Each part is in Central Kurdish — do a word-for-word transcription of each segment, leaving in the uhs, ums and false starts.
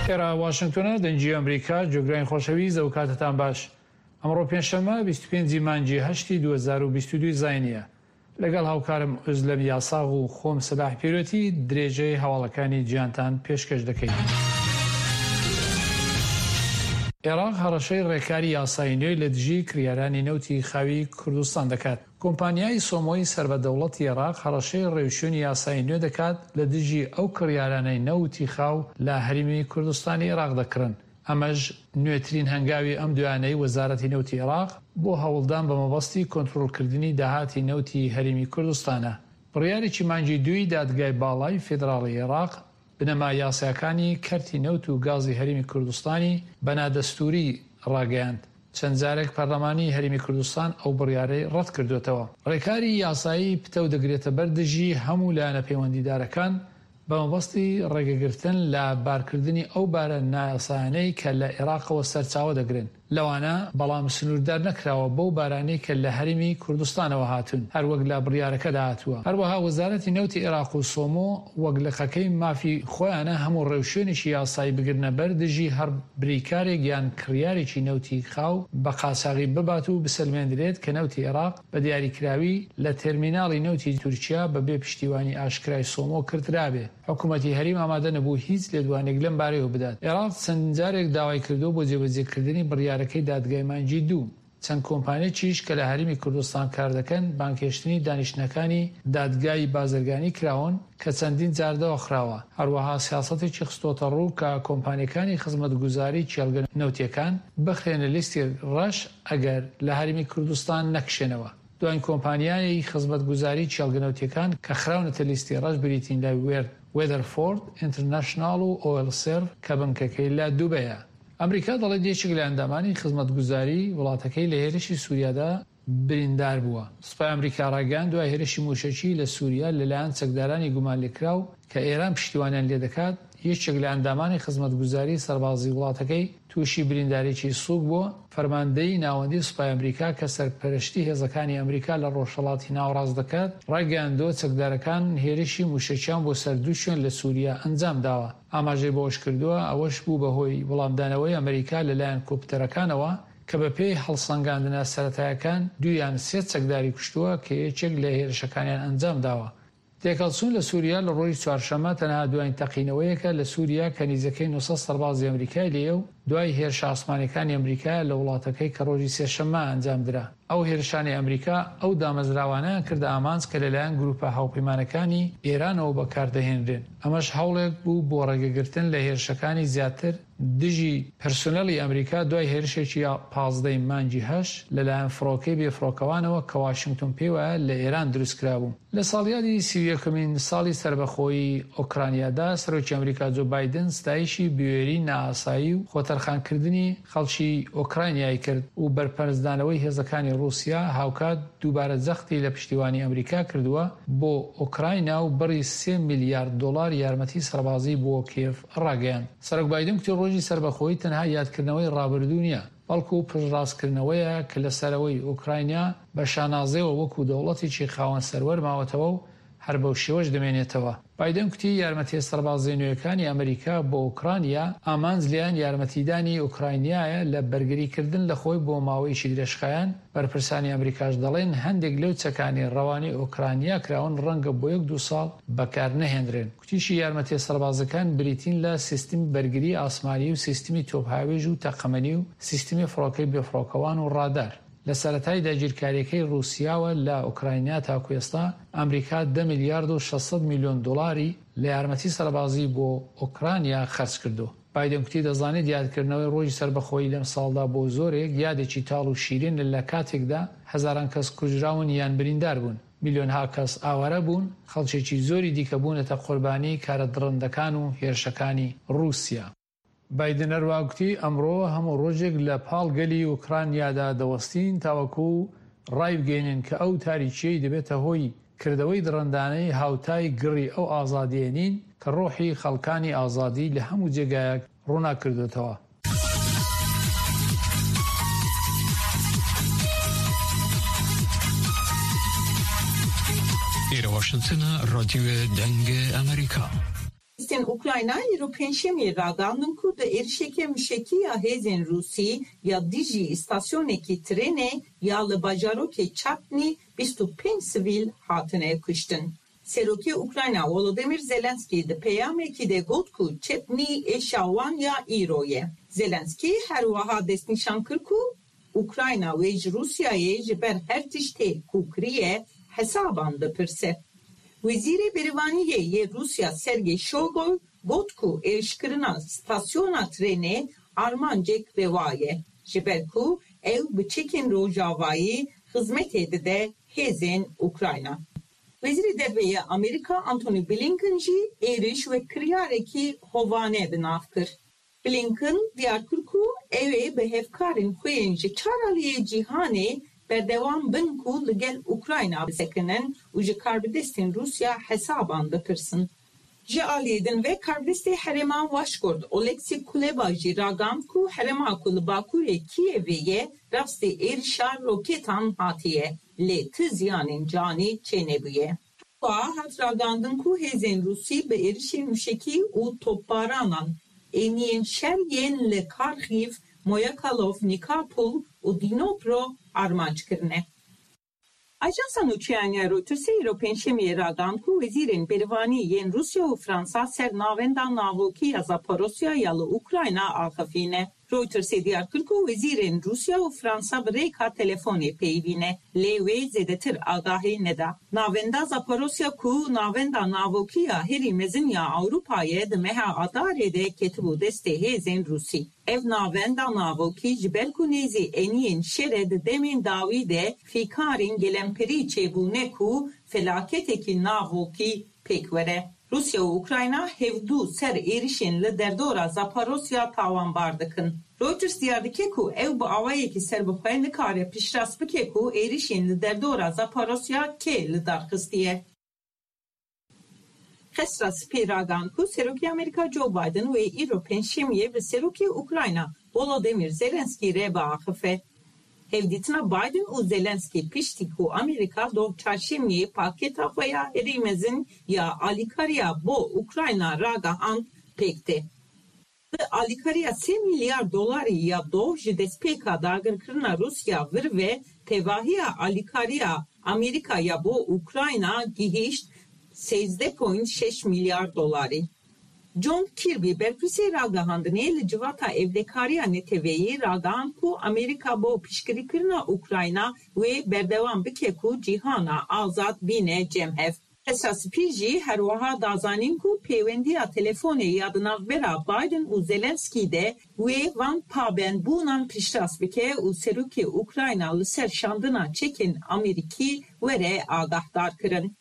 ئێرە واشنگتۆنە دەنجی ئەمریکا جۆگرانی خۆشەویست ئەو کاتتان باش. ئەمڕۆ پێنجشەممە بیست و پێنجی مانگی هەشتی دوو هەزار و بیست و دوو زاینیە. لەگەڵ هاوکارم ئۆزلەم یاساغ و خۆم سەباح پیرۆتی درێژەی هەواڵەکانی گیانتان پێشکەش دەکەین. عێراق هەڕەشەی ڕێکاری یاسایی نوێی لە دژی کریارانی نەوتی خاوی کوردستان دەکات. کۆمپانیای سۆمۆی سربەدەوڵەتی عێراق هەڕەشەی ڕێوشوێنی یاسایی نوێ دەکات لە دژی ئەو کریارانەی نەوتی خاو لە هەرمی کوردستانی عێراق دەکڕن. ئەمەش نوێترین هەنگاوی ئەم دوانەی وەزارەتی نەوتی عێراق بۆ هەوڵدان بە مەبەستی کۆنتڕۆڵکردنی داهاتی نەوتی هەرمی کوردستانە. بڕیارێکی مانگی دووی دادگای باڵای فێدراڵی عێراق بنەما یاساکانی کەرتی نەوت و گازی هەرمی کوردستانی بەنادەستوری ڕاگەیاند. چەند جارێک پەرلەمانی هەرمی کوردستان ئەو بڕیارەی ڕەت کردوێتەوە. ڕێکاری یاسایی پتە و دەگرێتە بەردژی هەموو لایەنە پەیوەندیدارەکان بە مەبەستی ڕێگەگرتن لە بارکردنی ئەو بارە نایاسایانەی کە لە عێراقەوە سەرچاوە دەگرن. لەوانە بەڵام سنووردار نەکراوە بەو بارانەی کە لە هەرمی کوردستانەوە هاتون، هەروەک لە بڕیارەکەدا هاتووە. هەروەها وەزارەتی نەوتی عێراق و سۆمۆ وەک لە خەکەی مافی خۆیانە هەموو ڕێوشوێنێکی یاسایی بگرنە بەر دژی هەر بریکارێک یان کڕیارێکی نەوتی خاو بە قاچاغی ببات و بسەلمێنرێت کە نەوتی عێراق بە دیاریکراوی لە تێرمیناڵی نەوتی تورکیا بەبێ پشتیوانی ئاشکرای سۆمۆ کردرابێ. حکوومەتی هەریم ئامادە نەبوو هیچ لێدوانێک لەم بارەیەوە بدات. عێراق چەند جارێک داوای کردو بۆ جێبەجێکردنی بڕیارەکەی دادگای مانگی دوو. چەند کۆمپانیایکیش کە لە هەرمی کوردستان کار دەکەن بانکێشتنی دانیشتنەکانی دادگای بازرگانی کراون کە چەندین جاردەوە خراوە. هەروەها سیاسەتێکی خستۆتە ڕوو کە کۆمپانیەکانی خزمەتگوزاری چێلگە نەوتیەکان بخرێنە لیستی ڕەش ئەگەر لە هەرمی کوردستان نەکشێنەوە. دوایین کۆمپانیایی خزمەتگوزاری چێلگەنەوتیەکان کە خراونەتە لیستی ڕەش بریتین لە وێر وێدەرفۆرد ئینتەرنەشناڵ و ئۆیل سێرڤ کە بنکەکەی لە دووبەیە. ئەمریکا دەڵێت یەکێک لە ئەندامانی خزمەتگوزاری وڵاتەکەی لە هێرشی سووریادا بریندار بووە. سوپای ئەمریکا ڕاگەیاند دوای هێرشی موشەکی لە سووریا لەلایەن چەکدارانی گومان لێکراو کە ئێران پشتیوانیان لێ دەکات، یەکێک لە ئەندامانی خزمەتگوزاری سەربازی وڵاتەکەی تووشی بریندارێکی سووک بووە. فەرماندەی ناوەندی سوپای ئەمریکا کە سەرپەرشتی هێزەکانی ئەمریکا لە ڕۆژهەڵاتی ناوەڕاست دەکات ڕاگەیاندووە چەکدارەکان هێرشی موشەکیان بۆ سەر دوو شوێن لە سووریا ئەنجام داوە. ئاماژەی بۆش کردووە ئەوەش بوو بەهۆی وەڵامدانەوەی ئەمریکا لەلایەن کۆپتەرەکانەوە کە بەپێی هەڵسەنگاندنە سەرەتایەکان دویان سێ چەکداری کوشتووە کە یەکێک لە هێرشەکانیان ئەنجام داوە. تێکەڵچوون لە سووریا لە ڕۆژی چوارشەممە تەنها دوایین تەقینەوەیەکە لە سووریا کە نیزەکەی نۆ سەد سەربازی ئەمریکای لێیە و دوای هێرشە ئاسمانیەکانی ئەمریکا لە وڵاتەکەی کە ڕۆژی سێشەممە ئەنجامدرا. ئەو هێرشانی ئەمریکا ئەو دامەزراوانەیان کردە ئامانج کە لەلایەن گروپە هاوپەیمانەکانی ئێرانەوە بەکاردەهێنرێن. ئەمەش هەوڵێک بوو بۆ ڕێگەگرتن لە هێرشەکانی زیاتر دژی پەرسۆنەڵی ئەمریکا دوای هێرشێکی پازدەی مانگی هەش لەلایەن فڕۆکەی بێفڕۆکەوانەوە کە واشنگتۆن پێوە لە ئێران دروست کرابوو. لە ساڵیادی سی و یەکەمین ساڵی سەربەخۆیی ئۆکرانیادا سەرۆکی ئەمریکا جۆ بایدن ستایشی بوێری نائاسایی و خۆتەرخانکردنی خەڵکی ئۆکراینیای کرد و بەرپەرزدانەوەی هێزەکانی رووسیا هاوکات دووبارە جەختی لە پشتیوانی ئەمریکا کردووە بۆ ئۆکراینا و بڕی سێ میلیارد دۆلار یارمەتی سەربازی بۆ کێف ڕاگەیاند. سەرۆک بایدن کوتی ڕۆژی سەربەخۆیی تەنها یادکردنەوەی ڕابردوو نیە، بەڵکو و پشتڕاستکردنەوەیە کە لەسەرەوەی ئۆکراینیا بە شانازەوە وەکو دەوڵەتێکی خاوەن سەروەر ماوەتەوە و هەر بەو شێوەش دەمێنێتەوە. بایدن کوتی یارمەتی سەربازی نوێیەکانی ئەمریکا بۆ ئۆکرانیا ئامانج لیان یارمەتیدانی ئۆکراینیایە لە بەرگریکردن لە خۆی بۆ ماوەیەکی درێژخایەن. بەرپرسانی ئەمریکاش دەڵێن هەندێک لەو چەکانی ڕەوانی ئۆکرانیا کراون ڕەنگە بۆ یەک دوو ساڵ بەکار نەهێنرێن. کوتیشی یارمەتی سەربازەکان بریتین لە سیستمی بەرگری ئاسمانی و سیستمی تۆپهاوێژ و تەقەمەنی و سیستمی فڕۆکەی بێفڕۆکەوان و ڕادار. لە سەرەتای داگیرکاریەکەی رووسیاوە لە ئۆکراینیا تاکو ئێستا ئەمریکا دە میلیارد و شەشسەد میلیۆن دۆلاری لە یارمەتی سەربازی بۆ ئۆکرانیا خەرج کردو. بایدن کوتی دەزانێت یادکردنەوەی ڕۆژی سەربەخۆیی لەم ساڵدا بۆ زۆرێک یادێکی تاڵ و شیرین لە کاتێکدا هەزاران کەس کوژراون یان بریندار بوون، میلیۆنها کەس ئاوارە بوون، خەڵکێکی زۆری دیکە بوونەتە قوربانی کارە درڕندەکان و هێرشەکانی رووسیا. بایدن هەروەکوتی ئەمڕۆ هەموو ڕۆژێک لە پاڵگەلی ئوکرانیادا دەوەستین تاوەکو ڕای بگەینن کە ئەو تاریکیەی دەبێتە هۆی کردەوەی درڕندانەی هاوتای گڕی ئەو ئازادیێنین کە ڕۆحی خەڵکانی ئازادی لە هەموو جێگایەک ڕووناکردوێتەوە. إلى واشنطن راديو دنگ أمريكا. Hêzên Ukraynayê ro pênşemiyê ragandin ku di êrişeke mişekiya hêzên Rûsî ya dijî îstasyonekî trênê ya li bajarokê Çatnî bîst û pênc sivîl hatine kuştin. Serokê Ukrayna Volodymyr Zelenskî di peyamekî de got ku Çetnî êşa wan ya îro ye. Zelenskî her wiha destnîşan kir ku Ukrayna wê ji Rûsyayê ji ber her tiştê ku kiriye hesaban dipirse. Wezîrê Berêvaniyê yê Rusya Sergey Shoigu got ku êrişkirina stasyona trênê armancek reva ye. Ji ber ku ew bi çekên rojavayî xizmetê dide hêzên Ukrayna. Wezîrê Derveyê Amerîka Antony Blinken jî êriş ve kiryarekî hovane bi nav kir. Blinken diyar kir ku ew ê bi hevkarên xwe yên ji çar aliyê cîhanê berdewam bin ku li gel Ukrayna bisekinin û ji karbidestên Rusya hesaban dikirsin. Ji aliyê din ve karbidestê herêma Washgord Oleksii Kuleba jî ragand ku herêma ku li bakurê Kievê ye rastî êrişa roketan hatiye lê ti ziyanên canî çênebûye. Wa hat ragandin ku hêzên Rûsî bi êrişên mişekî û topbaranan êniyên şer yên li Kharkiv, Moyakalov, Nikopol û Dnipro armanc kirine. Ajansa nûçeyaniya Reutersê îro pênşemiyê ragand ku wezîrên berêvanî yên Rusya û Fransa ser navenda navokî ya Zaporosya ya li Ukrayna axivîne. Reutersê diyar kir ku wezîrên Rusya û Fransa bi rêka telefonê peyivîne, lê wê zêdetir agahî neda. Navenda Zaporosya ku navenda navokî ya herî mezin ya Ewropayê di meha Adarê de ketibû destê hêzên Rûsî. Ev navenda navokî ji ber ku nêzî eniyên şerê di demên dawî de fîkarên gelemperî çêbûne ku felaketekî navokî pêk were. Rusya û Ukrayna hevdû ser êrişên li derdora Zaporosya tawanbar dikin. Reuters diyar dike ku ew bi awayekî serbixwe nikare piştrast bike ku êrişên li derdora Zaporosya kê li darxistiye. Xesra spî ragand ku Serokê Amerîka Joe Biden wê îro pênşemiyê bi Serokê Ukrayna Volodymyr Zelenskî re biaxife. Hevdîtina Biden û Zelenskî piştî ku Amerîka dov çarşemiyê paketa xwe ya herî mezin ya alîkariya bo Ukrayna ragihand pêkte. Di alîkariya sê milyar dolarî ya dov ji destpêka dagirkirina Rusya vir ve tevahiya alîkariya Amerîka ya bo Ukrayna gihîşt sêzdeh komma şeş milyar dolarî. John Kirby berpirsê ragihandinê li civata evdekariya neteweyî ragihand ku Amerîka bo piştgirîkirina Ukrayna wê berdewam bike ku cîhana azad bîne cemhev. Xesra spî jî her wiha dazanîn ku pêwendiya telefonê ya di navbera Biden û Zelenskî de wê van pabendbûnan piştrast bike û Serokê Ukrayna li ser şandina çekên Amerîkî were agahdar kirin.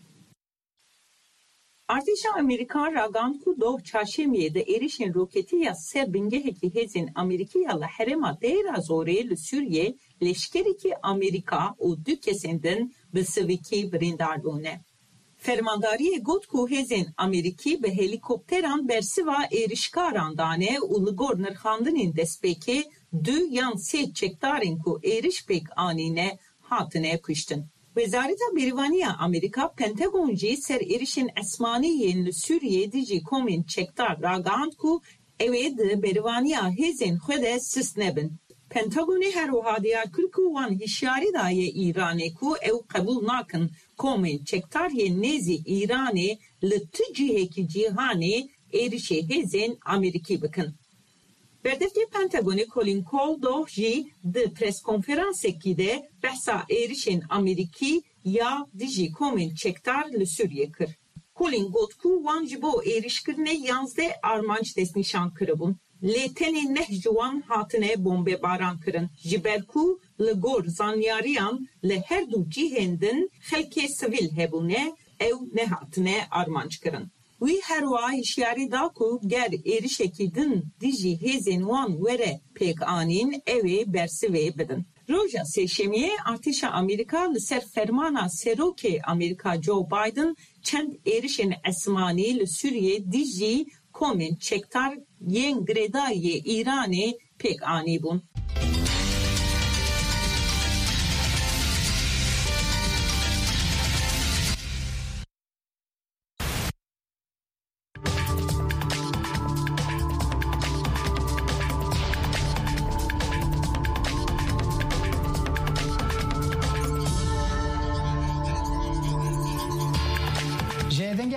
Artêşa Amerîkan ragand ku dov çarşemiyê de êrişên roketî ya ser bingehekî hêzên Amerîkî ya li herêma Deira Zorê li Sûriyê leşkerekî Amerîka û du kesên din bi sivikî birîndar bûne. Fermandariyê got ku hêzên Amerîkî bi helîkopteran bersiva êrişkaran dane û li gor nirxandinên destpêkê du yan sê çekdarên ku êriş pêk anîne hatine kuştin. Wezareta Berêvaniya Amerîka Pentagon jî ser êrişên esmanî li Sûriyê dijî komên çekdar ragihand ku ew ê di berêvaniya hêzên xwe de sis nebin. Pentagonê her wiha diyar kir ku wan hişyarî daye Îranê ku ew qebûl nakin komên çekdar yên nêzî Îranê li ti cihekî cîhanê êrişê hêzên Amerîkî bikin. Berdeftê Pentagonê Colin Koldo jî di preskonferansekî de behsa êrişên Amerîkî ya dijî komên çekdar li Sûriyê kir. Colin got ku wan ji bo êrişkirinê yanzdeh armanc destnîşan kiribûn. Lê tenê neh ji wan hatine bombebaran kirin. Ji ber ku li gor zanyariyan li her du cihên din xelkê sivîl hebûne, ew nehatine armanc kirin. Wî her wiha hişyarî da ku ger êrişekî din dijî hêzên wan were pêk anîn ew ê bersivê bidin. Roja sêşemiyê Artêşa Amerîka li ser fermana Serokê Amerîka Joe Biden çend êrişên esmanî li Sûriyê dijî komên çekdar yên girêdayê Îranê pêk anî bûn.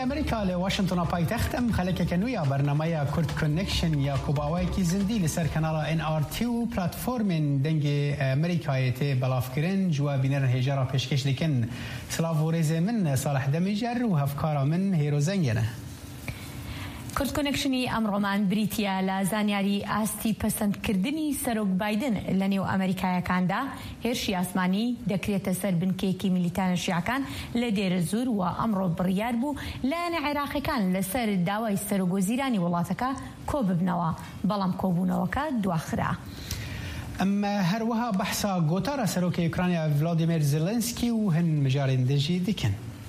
امریکا له واشنطن پایتخت ام خلک کنویا برنامه کورد کانکشن یا کوباوی کی زندی لسر کانال ان آر تی و پلتفرم دنگ امریکای ته بلافکرین جو بینر هجرا پیشکش لکن سلاوورز من صالح دمیجر و هفکارا من هیروزنگنه کورد کانکشنی ئەمڕۆمان بریتیە لە زانیاری ئاستی پەسەندکردنی سەرۆک بایدن لە نێو ئەمریکایەکاندا هێرشی ئاسمانی دەکرێتە سەر بنکەیەکی میلیتانە شیعەکان لە دێرە زور و ئەمڕۆ بڕیار بوو لایەنە عێراقیەکان لەسەر داوای سەرۆکوەزیرانی وڵاتەکە کۆ ببنەوە بەڵام کۆبوونەوەکە دواخرا. اما هەروەها بەحسا گۆتارە سەرۆکی یوکرانیا ڤلادیمیر زێلێنسکی و هەن مژارێندەژی دکن.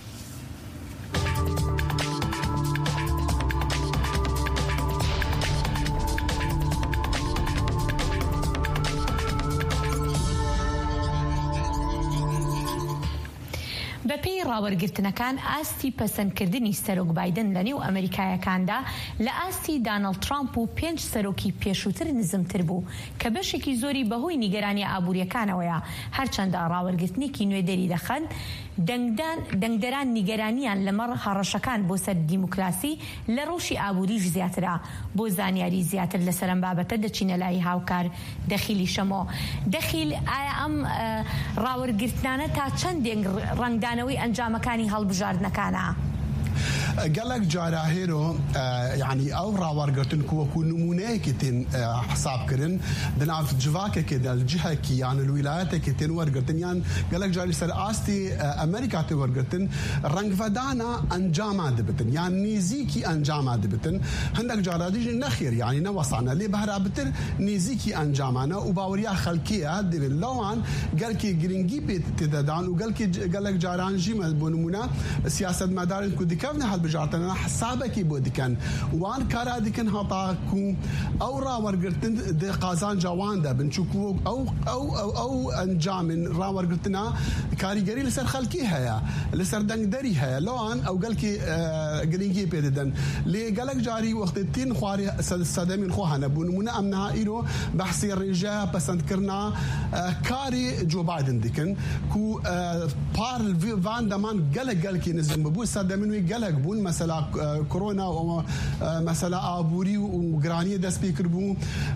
بەپێی ڕاوەرگرتنەکان ئاستی پەسەندکردنی سەرۆک بایدن لە نێو ئەمریکایەکاندا لە ئاستی دانەڵد ترامپ و پێنج سەرۆکی پێشووتر نزمتر بوو کە بەشێکی زۆری بەهۆی نیگەرانی ئابوووریەکانەوەیە هەرچەندە ڕاوەرگرتنێکی نوێدەری دەخەن دەنگدەران نیگەرانیان لەمەڕ هەڕەشەکان بۆ سەر دیموکراسی لە ڕۆژی ئابووریش زیاترە بۆ زانیاری زیاتر لەسەر ئەم بابەتە دەچینە لای هاوکار دەخیلی شەمۆ. دەخیل ئایا ئەم ڕاوەرگرتنانە تا چەندێک ڕنگدانەوەی ئەنجامەکانی هەڵبژاردنەکانە؟ قالك جارا هيرو يعني او راورغتن كوكو نمونه كتن حساب كرن دناف جواكه كده الجهه كي يعني الولايات كتن ورغتن يعني قالك جاري سر استي امريكا تورغتن رنگ فدانا انجام دبتن يعني نيزيكي انجام دبتن عندك جارا دي نخير يعني نوصلنا لي بهرابتر نيزيكي انجامنا وباوريا خلقيه دبن لوان قالك جرينجي بيت تدان وقالك قالك جاران جيم بونمونه سياسه مدار كودي كافنا هالبجارتنا حسابك يبودي كان وان كارا دي كان هطاكو او راورغرتن دي قازان جوان ده بنشوفو او او او, أو انجام راورغرتنا كاريجري لسر خلقيها يا لسر دنگدريها لوان او قالكي آه جرينجي بيدن لي قالك جاري وقت التين خواري صدامين خوهنا بونمنا امنها ايرو بحثي الرجاء بسند كرنا آه كاري جو بايدن ديكن كو آه بار فان دمان قالك قالكي نزم بو صدامين قالك بون مثلا كورونا ومثلا ابوري وغرانيه داس بيكربو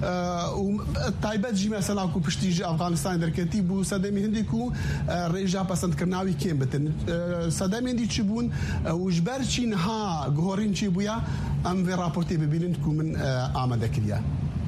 وتايبت جي مثلا كو بشتي افغانستان دركتي بو صدامي هندي كو ريجا بسند كرناوي كيم بتن صدامي هندي تشبون وجبرشي نها غورين تشي بويا ام في رابورتي ببينتكم من امادكليا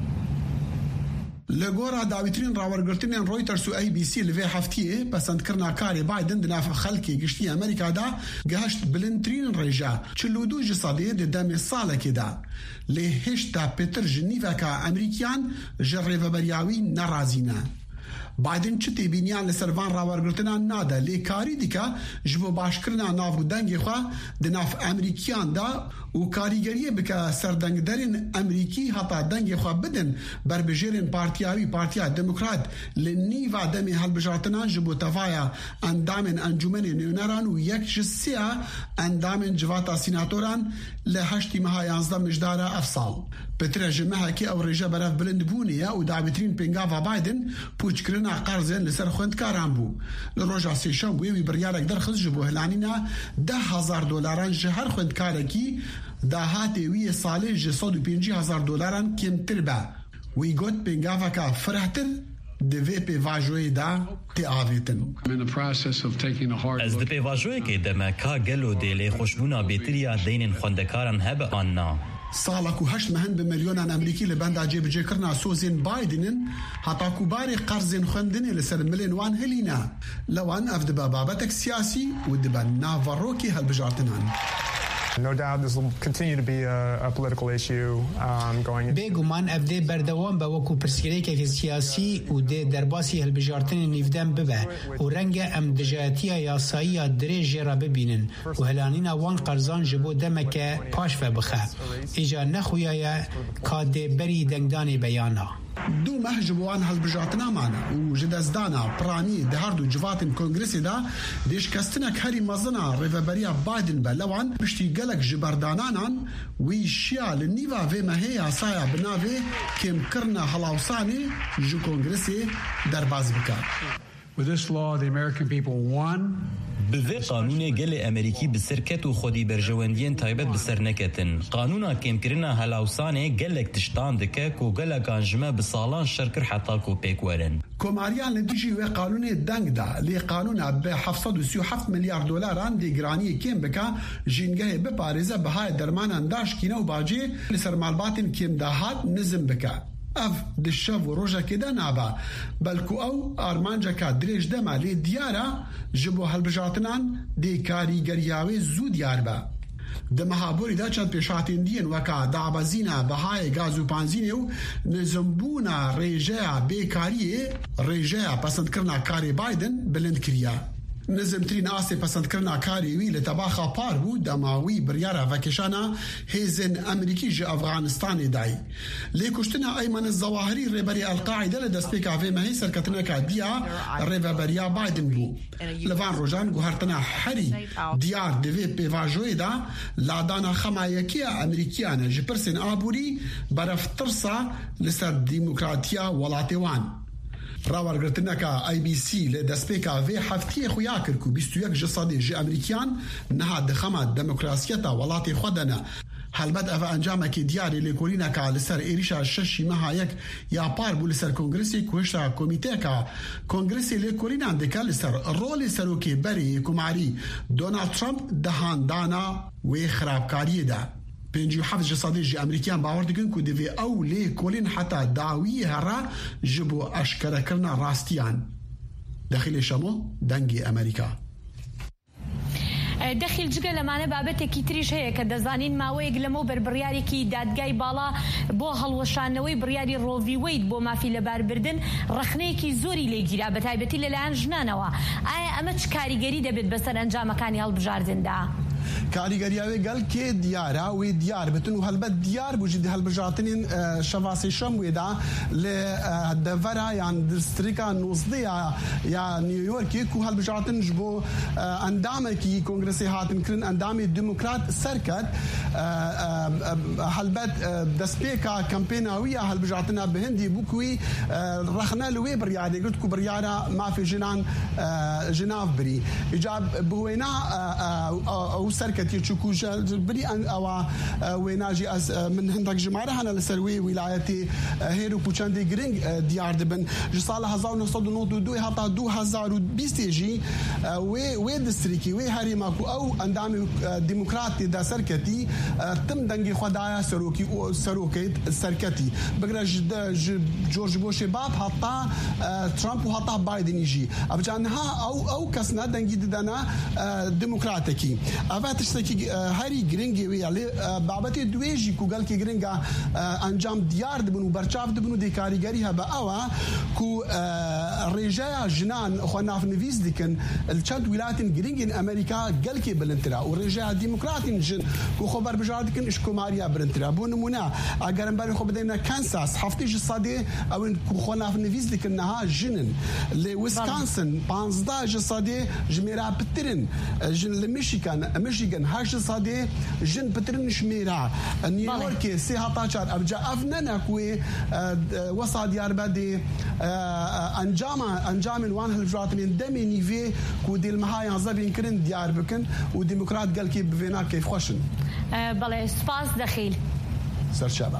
لگورا داویترین راورگرتنین رویترز و ای بی سی لوی هفتیه پسند کرنا کاری بایدن دناف خلکی گشتی امریکا دا گهشت بلندترین رجا چلو دو جسادیه ده دم ساله که دا لی هشتا پیتر جنیفه که امریکیان جره و بریاوی نرازینه بایدن چتی بینیان لسروان راورگرتنا نادا لی کاری دیکا جبو باشکرنا ناو دنگی خواه دناف امریکیان دا و کاریگریه بکا سردنگدرین امریکی حتا دنگی خواه بدن بر بجیرین پارتیاوی پارتیا دموکرات لنیوه دمی حل بجارتنا جبو تفایا اندامن انجومن نیونران و یک جسیه اندامن جواتا سیناتوران لحشتی مها یانزده مجدار افصال بتره جمعه که او رجا برف بلند بونیه و دعویترین پنگاوا بایدن پوچ کرنا قرزین لسر خوندکاران بو لروجا سیشان بویوی بریارک در خز جبو هلانینا ده هزار دولاران جهر خوندکارکی داهاتی وی سالی جسد و پینجی هزار دلاران کمتر با وی گوت پنگاوا که فرحتر دوی پی واجوی دا تی آویتن از دوی واجوی که دمکا گلو دیلی خوشبونا بیتریا دینین خوندکاران هب آننا سالكو هشت مهن بمليون امريكي لبندا جيب جيكرنا سوزين بايدن حتى كباري قرزين خندني لسر ملين وان هلينا لوان افدبا بابتك سياسي ودبا نافاروكي هالبجارتنان. No doubt this will continue to be a, a political issue um, going into... بێگومان ئەف دێ بەردەوام بە وەکو پرسیارێکێکی سیاسی و دێ دەرباسی هەڵبژارتنی نیڤدەم ببە و ڕەنگە ئەم دژایەتیە یاساییە درێژێ ببینن و هەلانینە وان قەرزان ji بۆ دەمەکە پاشڤە بخە ئیجا نەخویایە کا دێبەری دەنگدانی بەیانە دو محجبوان هالبجاتنا معنا وجدازدانا براني دهاردو جواتن كونغرسي دا ديش كستنك هاري مزنا ريفابريا بايدن بلوان بشتي قلق جبردانانان ويشيا لنيفا في مهيا سايا بنافي كم كرنا هلاوساني جو كونغرسي درباز بكا. With this law, the American people, one, بوی قانون گل امریکی بسرکت و خودی برجواندین تایبت بسر نکتن. قانونا کم کرنا هلاوسانه گلک تشتان دکه کو گلک انجمه بسالان شرکر حتا کو پیکورن. کۆماریان لە دژی وێ قانونێ دەنگدا لێ قانونا بە هەفسەد و سی و هەفت ملیار دۆلاران دێگرانی کێم بکە ژینگەهێ بپارێزە بەهای دەرمانان داشکینە و باجێ لەسەر مالباتن کێم داهات نزم بکە. ئەف دشەv و ڕۆژەکێدا نابە بەلکو ئەو ئارمانجەکە درێژ دەما لێ دیارە ji بۆ هەڵبژارتنان دێ کاریگەریاوێ زوو دیار بە. دمەهابۆریدا چەند پێشاتێندیەن وەکە دابەزینە بەهای گاز و پانزینێ و نزمبوونە ڕێژەیە بێکاریێ ڕێژەیە پەسەندکردنا کارێ بایدن بلند کریە. نزمترین ئاسێ پەسەندکردنا کاریوی لە تەباخە پار بوو دەماوی بڕیارە ڤەکێشانە هێزن ئەمریکی ji ئەفغانستانê dayî. Lêkuştina Eymen Zewahirî rêberê Elqaîde li destpêka vê mehê serketineka diya rêveberiya Biden bû. Li van rojan guhertina herî diyar di vê pêvajoyê de ladana xema yekiya Emerîkiyan e ji pirsên aborî bereftirsa li ser dîmokratiya welatê wan. راوەرگرتنەکە ئای بی سی لە دەستپێکا vê heftiyê xuya kir ku bîst û yek ji sedê ji Emerîkiyan niha dixema demokrasiyeta welatê xwe de ne. Helbet ev encamekî diyarê lêkolîneka li ser êrişa şeşî meha yek ya par bû li ser kongresê ku hişta komîteyeka kongresê lêkolînan dike li ser rolê serokê berê Hêkûmarî Donald Trump dihandana wê xirabkariyê de. پێنج و هەفت ji sedê ji Emerîkiyan bawer dikin ku divê ew lê kolên heta dawiyê here ji bo eşkerekirina rastiyan. Dexîlê Şamo dengê Emerîka. دەخیل جگە لەمانە بابەتێکی تریش هەیە کە دەزانین ماوەیەک لەمەوە بەربڕیارێکی دادگای باڵا بۆ هەڵوەشانەوەی بڕیاری ڕۆڤی وەید بۆ مافی لەباربردن ڕەخنەیەکی زۆری لێگیرا بە تایبەتی لەلایەن ژنانەوە. ئایا ئەمە چ کاریگەری دەبێت بەسەر ئەنجامەکانی هەڵبژاردندا؟ کاریگەریاوێ گەلکێ دیارە وێ دیار بتن و هەلبەت دیار بوو ji هەڵبژارتنên şevasê şem wê de li devera yan distrîka nûzdêya ya New Yorkê ku هەڵبژارtin ji bo endamekî kongresê hatin kirin endamê demokrat serket helbet destpêka kampêna wî ya هەڵبژartina bi Hindî bû ku wî rexne li wê biryarê girt ku biryara mafê jinan ji nav birî. Îcab bi wêna ew serketî çûkû birî ewa wêna jî ez min hindak ji me re hene li ser wê wîlayetê hêr û çendê giring diyar dibin. Ji sala hezar û nû sed û nod û dû heta du hezar û bîstê jî wê wê distrîkî wê herêma ku ew endamê demokratê de serketî tim dengê xwe daya serokî û serokê serketî. Bigire ji George Bushê bab heta Trump û heta Bidenî jî. Ev niha ew ew kes ne dengî didene demokratekî. Ev tiştekî herî giringê wê lê babetê duê jî ku gelkî giringa encam diyar dibin û berçav dibin û dêkarîgerî hebe ew e ku rêjeya jinan xwe navnivîs dikin li çend wîlayetên giringên Emerîka gelkê bilindtir e û rêjeya demokratên jin ku xwe berbijار dikin îşkomariya bilindtir e. Bû nimûne eger em berê xwe bidêne Kansas heftê ji sedê ew ên ku xwe navnivîs dikin niha jinin. Lê Wisconsin panzdeh ji sedê ji mêra pitirin. Jin li Michigan Michigan heşt ji sedê jin pitirin şmêra. New Yorkê sê heta çar ev ev nene ku wesa Diyarbedê encama encamên wan hilbijartinên demê nîvê ku dêlmehayan zevên kirin diyar bikin û demokrat gelkê bi vêna keyfxweşin. بەڵێ سپاس دەخیل. سەرچاوە.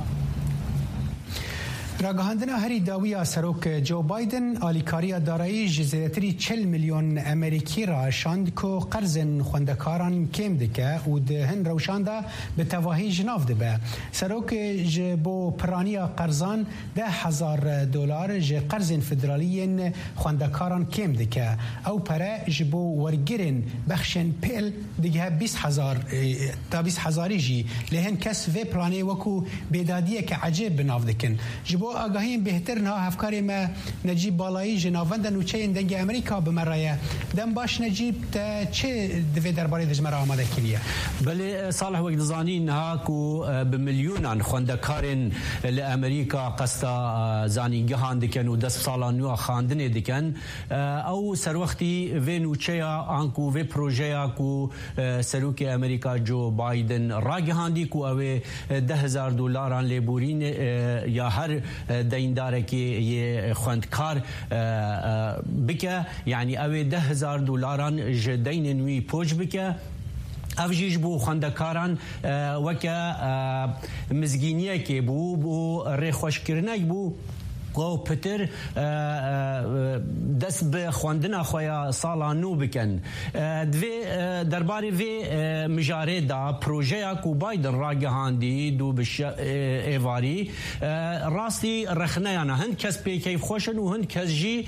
راگەهاندنا هەری داویە سەرۆک جو بایدن ئالیکاریە دارایی ji zêdetirî çil milyon Emerîkî ra şand ku qerzên xwendekaran kêm dike û di hin rewşan de bi tevahî ji nav dibe. Serokê ji bo piraniya qerzan deh hezar dolar ji qerzên federaliyên xwendekaran kêm dike. Ew pere ji bo wergirên bexşên pêl digihe bîst hezar ta bîst hezarî jî lê hin kes vê planê wekû bêdadiyeke ecêb bi nav dikin. Ji bo agahiyên bêhtir niha hevkarê me Necîb Balayî ji navenda nûçeyên dengê Amerîka bimeraye. Dem baş Necîb te çi divê derbarê de ji me re amade kiriye? Belê salih wek dizanî niha ku bi milyonan xwendekarên li Amerîka qesta zanîngehan dikin û dest sala nû a xandinê dikin. Ew serwextî vê nûçeya an ku vê projeya ku serokê Amerîka Joe Biden ragihandî ku ew ê deh hezar dolaran lêborîn ya her دينداركي خوندكار بك يعني أوي ده هزار دولاران جدين نوي بوج بك افجیج بو خواندکاران وکا مزگینیه که بو بو ریخوش کرنک بو و پتر دست به خواندن خویا سالانو بکن دوی درباره وی مجاره دا پروژه کو بایدن راگهاندی دو بش ایواری راستی رخنه یعنی هند کس پی کیف خوشن و هند کس جی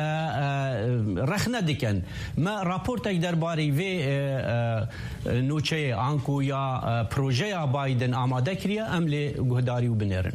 رخنه دکن ما راپورتک درباره وی نوچه آنکو یا پروژه بایدن آماده کریه املی گهداری و بنیرن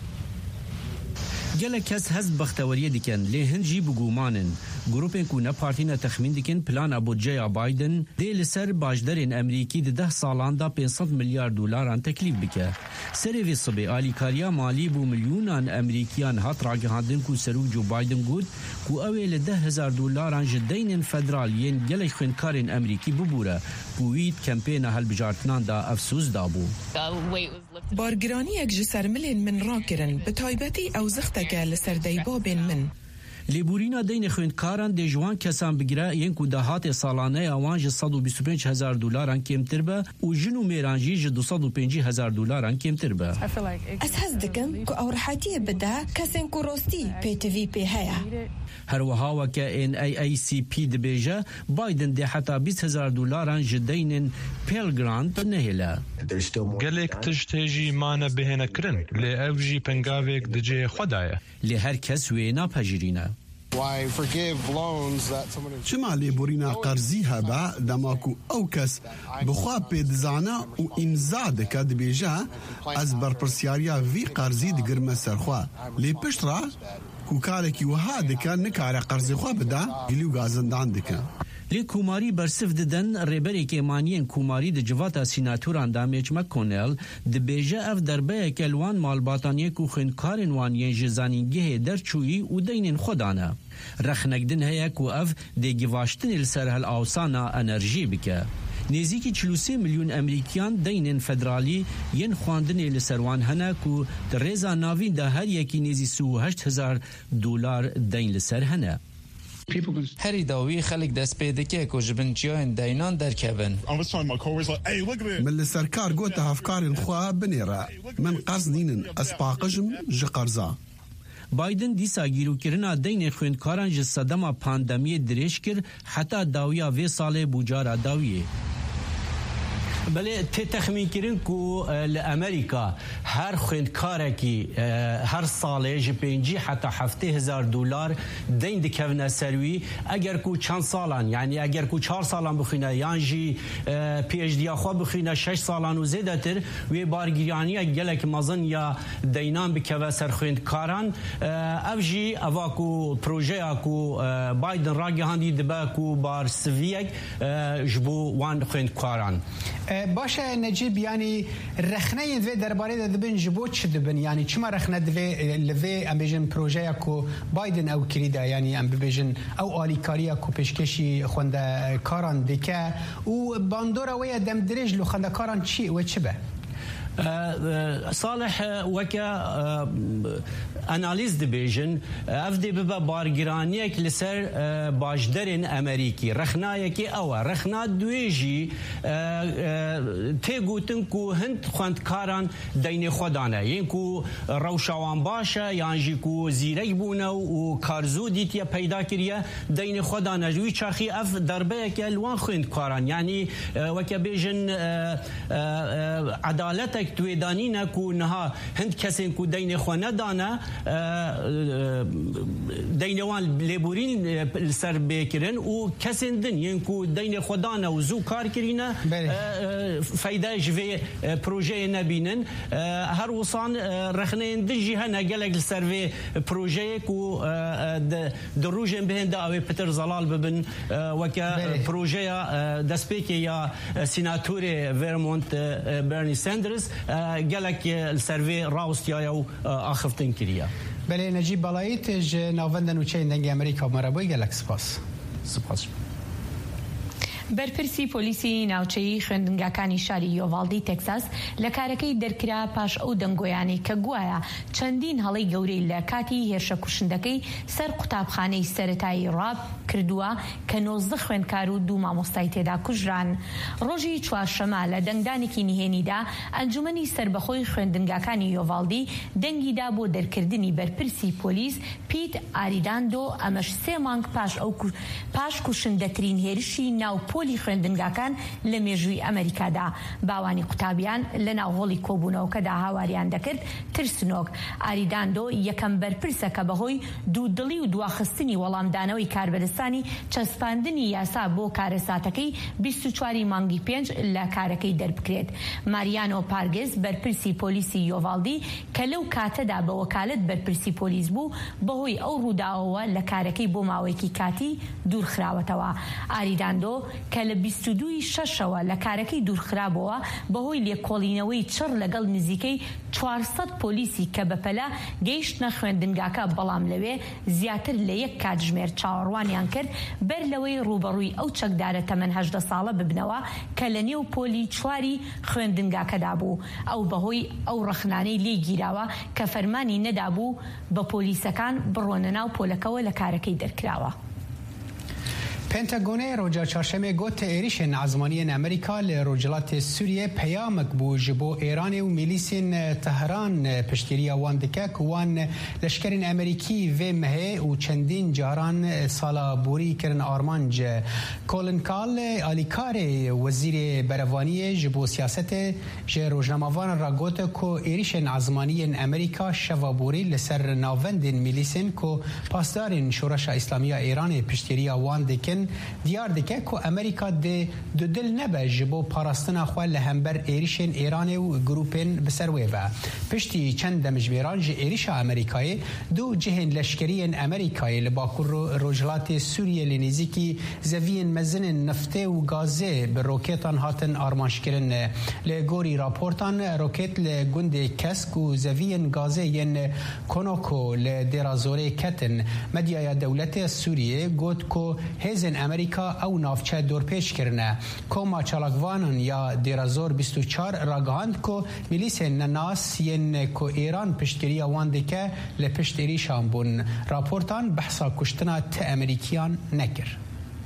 گله کس هز بختوریه دیکن لی هنجی بگومانن گروپین کو نه پارتینا تخمین دیکن پلان ابوجیا بایدن دی لسر باجدرین امریکی ده ده سالان دا پانصد میلیارد دلاران تکلیف بکه سری وی صبح آلیکاریا مالی بو میلیونان امریکیان هات راگهاندن کو سرو جو بایدن گود کو اویل ده هزار دلاران جدین فدرالیین گله خوینکارین امریکی ببوره بوید کمپین هلبجارتنان دا افسوس دابو بارگرانی یک جسر ملین من راکرن به تایبتی او زختگه لسر دیبابین من لیبورینا دین خوندکاران د جوان کسان بگیره ین کو دهات سالانه اوان ج صد و بیست و پنج هزار دلاران کمتر به او جنو میرانجی ج دویست و پنجاه هزار دلاران کمتر به از هز دکم کو اورحاتی بده کسن کو روستی پی تی وی پی هيا هر وها وک ان ای ای سی پی د بیجه بایدن ده حتی بیست هزار دلاران جدین پیل گراند نهلا گلک تجتجی مان بهنه کرن لی اوجی پنگاویک دجه خدایه لی هر کس وینا پجرینه چما لیبورینا قرضی هبا دماکو او کس بخوا پیدزانا و امزا دکا دبیجه از برپرسیاریا وی قرضی دگرمه سرخوا لی پشت را کو کارکی وها دکا نکاره قرضی خوا بدا گلیو گازندان دکا لی کوماری برسف ددن ریبری که مانین کوماری د جواتا سیناتوران دا میچ مکونل د بیجه اف دربه کلوان مالباتانی کو خنکارن وانین جزانینگه درچویی و دینن خودانه رخنگدن هیا کو اف د گواشتن لسر هل اوسانا انرژی بکه نزیکی چهل و سه میلیون امریکیان دینن فدرالی ین خواندن لسروان هنه کو در ریزا ناوین دا هر یکی نزی سی و هشت هزار دلار دین لسر هنه هری داوی خلق دست پیدا که کو جبنچیان دینان در کبن من لسرکار گوت هفکارن خوا بنیرا من قصد دینن اسپاقجم جقرزا بایدن دیسا گیرو کرنا دین خوندکاران ج صدما پاندمی درش کر حتی داویا وی سال بوجارا داویه بله تی تخمین کرن کو لامریکا هر خوندکاره کی هر ساله ج پنجی حتی هفته هزار دلار دین دکونه سروی اگر کو چند سالان یعنی اگر کو چهار سالان بخینه یانجی پی اچ دی خو بخینه شش سالان و زیاده تر و بارگیرانی گلک مازن یا دینان بکوه سر خوندکاران افجی اواکو پروژه کو بایدن راگهاندی دبا کو بار سویک جبو وان خوندکاران باشه نجیب یعنی رخنه دوی درباره دبن جبوت چه دبن یعنی چما رخنه دوی لوی ام بیجن پروژه کو بایدن او کریده یعنی ام بیجن او آلیکاریا کو پیشکشی خونده کاران دکه و باندورا وی دم درج لو خونده کاران چی و چه به صالح وكا اناليز دبيجن افدي ببا بارجرانيك لسر باجدرين امريكي رخنايكي او رخنا دويجي تيغوتنكو هند خوند كاران دين خدانه ينكو روشوان باشا يانجيكو زيري بونا و كارزو ديتيا پیدا كريا دين خدانه جوي چاخي اف دربيك الوان خوند كاران يعني وكا بيجن عدالتك توی دانی نکو نها هند کسین کو دین خو ندانه دینوان لیبورین سر بکرن و کسین دن ین کو دین خدانه و زو کار کرینه فایده جوی پروژه نبینن هر وصان رخنه دجی هنه گلک سر و پروژه کو دروجن بهنده او پتر زلال ببن وکا پروژه دسپیک یا سیناتور ورمونت برنی ساندرز گلک السروی راوستیا و آخفتن کریه. بله نجیب بالایت ج ناوندن و چه دنگ امریکا مربوی گلک سپاس. سپاس. بەرپرسی پۆلیسی ناوچەیی خوێندنگاکانی شاری یۆڤالدی تێکساس لە کارەکەی دەرکرا پاش ئەو دەنگۆیانەی کە گوایە چەندین هەڵەی گەورەی لە کاتی هێرشە کوشندەکەی سەر قوتابخانەی سەرەتایی ڕاب کردووە کە نۆزدە خوێندکار و دوو مامۆستای تێدا کوژران. ڕۆژی چوارشەمە لە دەنگدانێکی نهێنیدا ئەنجومەنی سربەخۆی خوێندنگاکانی یۆڤالدی دەنگیدا بۆ دەرکردنی بەرپرسی پۆلیس پیت ئاریداندۆ ئەمەش سێ مانگ پاش ئەو پاش کوشندەترین هێرشی ناو پۆلی خوێندنگاکان لە مێژووی ئەمریکادا. باوانی قوتابیان لە ناوهۆڵی کۆبوونەوەکەدا هاواریان دەکرد ترسنۆک. ئاریداندۆ یەکەم بەرپرسە کە بەهۆی دوودڵی و دواخستنی وەڵامدانەوەی کاربەدەستانی چەسپاندنی یاسا بۆ کارەساتەکەی بیست و چواری مانگی پێنج لە کارەکەی دەربکرێت. ماریانۆ پارگز بەرپرسی پۆلیسی یۆڤالدی کە لەو کاتەدا بە وەکالەت بەرپرسی پۆلیس بوو بەهۆی ئەو ڕووداوەوە لە کارەکەی بۆ ماوەیەکی کاتی دوورخراوەتەوە. ئاریداندۆ کە لە بیست و دووی شەشەوە لە کارەکەی دوورخرابەوە بەهۆی لێکۆڵینەوەی چڕ لەگەڵ نزیکەی چوارسەد پۆلیسی کە بەپەلا گەیشتنە خوێندنگاکە بەڵام لەوێ زیاتر لە یەک کاتژمێر چاوەڕوانیان کرد بەر لەوەی ڕوبەڕووی ئەو چەکدارە تەمەن هەژدە ساڵە ببنەوە کە لە نێو پۆلی چواری خوێندنگاکەدا بوو. ئەو بەهۆی ئەو ڕەخنانەی لێ گیراوە کە فەرمانی نەدابوو بە پۆلیسەکان بڕۆنە ناو پۆلەکەوە لە کارەکەی دەرکراوە. پنتاگۆنê roja çarşemê got êrişên ezmaniyên Amerîka li rojhilatê Sûriyê peyamek bû ji bo Îranê û milîsên Tehran piştgiriya wan dike ku wan leşkerên Amerîkî vê mehê û çendîn caran sala borî kirin armanc. Colin Kahl alîkarê wezîrê berevaniyê ji bo siyasetê ji rojnamavan ra got ku êrişên ezmaniyên Amerîka şeva borî li ser navendên milîsên ku pasdarên Şoreşa İslamiya Îranê piştgiriya wan dikin diyar dike ku Amerika dê du dil nebe ji bo parastina xwe li hember êrişên Îranê û grupên bi ser wê ve. Piştî çend demijbêran ji êrişa Amerîkayê du cihên leşkeriyên Amerîkayê li bakur rojhilatê Sûriyê li nêzîkî zeviyên mezinên neftê û gazê bi rokêtan hatin armanjkirin. Li gorî raportan rokêt li gundê Kesk û zeviyên gazê yên Konoko li Dêrazorê ketin. Medyaya dewletê Sûriyê got ku hêzên Amerîka ew navçe dorpêç kirine. Koma çalakvanan ya Dêrazor bîst û çar ragihand ku milîsên nenas yên ku Îran piştgiriya wan dike li pişt êrişan bûn. Raportan behsa kuştina ti Amerîkiyan nekir.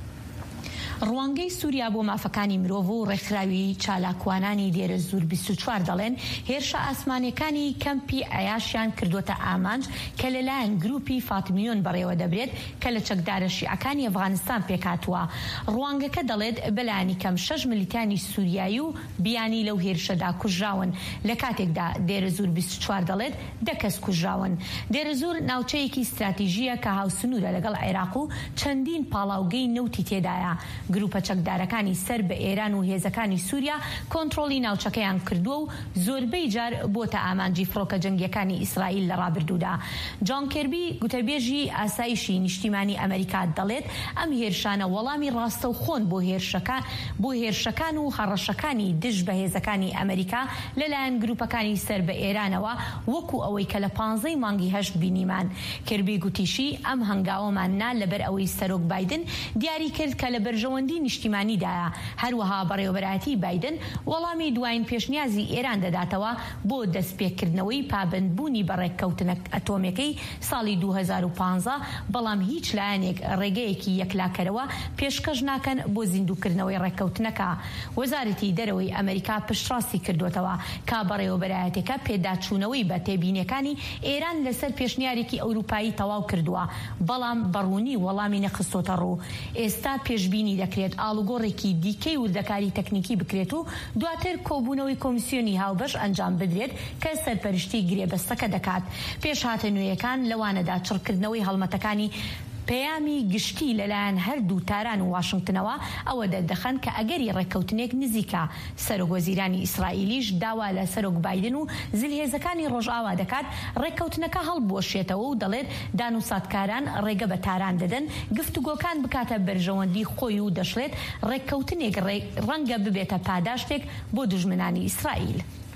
ڕوانگەی سووریا بۆ مافەکانی مرۆڤ و ڕێکخراوی چالاکوانانی دێرە زور بیست و چوار دەڵێن هێرشە ئاسمانەکانی کەمپی ئەیاشیان کردوتە ئامانج کە لەلایەن گروپی فاتمیۆن بەڕێوە دەبرێت کە لە چەکدارە شیعەکانی ئەفغانستان پێکاتووە. ڕوانگەکە دەڵێت بەلایانی کەم شەش ملیتانی سووریایی و بیانی لەو هێرشەدا کوژراون. لە کاتێکدا دێرە زور بیست و چوار دەڵێت دە کەس کوژراون. دێرە زور ناوچەیەکی استراتیژیە کە هاوسنوورە لەگەڵ عێراق و چەندین پاڵاوگەی نەوتی تێدایە. گروپە چەکدارەکانی سەر بە ئێران و هێزەکانی سووریا کۆنتڕۆڵی ناوچەکەیان کردووە و زۆربەی جار بۆتە ئامانجی فڕۆکە جەنگیەکانی ئیسرائیل لە ڕابردوودا. جان کێربی گوتەبێژی ئاسایشی نیشتیمانی ئەمریکا دەڵێت ئەم هێرشانە وەڵامی ڕاستە و خۆن بۆ هێرشەکان بۆ هێرشەکان و هەڕەشەکانی دژ بە هێزەکانی ئەمریکا لەلایەن گروپەکانی سەر بە ئێرانەوە وەکو ئەوەی کە لە پانزەی مانگی هەشت بینیمان. کێربی گوتیشی ئەم هەنگاوەماننا لەبەر ئەوەی سەرۆک بایدن دیاری کرد کە لە بەرژەوەندی نیشتیمانیدایە. هەروەها بەڕێوەبەرایەتی بایدن وەڵامی دوایین پێشنیازی ئێران دەداتەوە بۆ دەستپێکردنەوەی پابندبوونی بەڕێککەوتنە ئەتۆمەکەی ساڵی دوو هەزار و پانزە بەڵام هیچ لایەنێک ڕێگەیەکی یەکلاکەرەوە پێشکەش ناکەن بۆ زیندووکردنەوەی ڕێککەوتنەکە. وەزارەتی دەرەوەی ئەمریکا پشتڕاستی کردوتەوە کا بەڕێوەبەرایەتەکە پێداچوونەوەی بە تێبینیەکانی ئێران لەسەر پێشنیارێکی ئەوروپایی تەواو کردووە بەڵام بەڕوونی وەڵامی نەخستۆتە ڕوو. ئێستا پێشبینی دەکرێت ئاڵوگۆڕێکی دیکەی وردەکاری تەکنیکی بکرێت و دواتر کۆبوونەوەی کۆمیسیۆنی هاوبەش ئەنجام بدرێت کە سەرپەرشتی گرێبەستەکە دەکات. پێش هاتە نوێیەکان لەوانەدا چڕکردنەوەی هەڵمەتەکانی پەیامی گشتی لەلایەن هەردوو تاران و واشنگتنەوە ئەوە دەردەخەن کە ئەگەری ڕێککەوتنێک نزیکە. سەرۆک وەزیرانی ئیسرائیلیش داوا لە سەرۆک بایدن و زلهێزەکانی ڕۆژئاوا دەکات ڕێککەوتنەکە هەڵبوەشێتەوە و دەڵێت دانوساتکاران ڕێگە بە تاران دەدەن گفتوگۆکان بکاتە بەرژەوەندی خۆی و دەشڵێت ڕێککەوتنێک ڕەنگە ببێتە پاداشتێک بۆ دوژمنانی ئیسرائیل.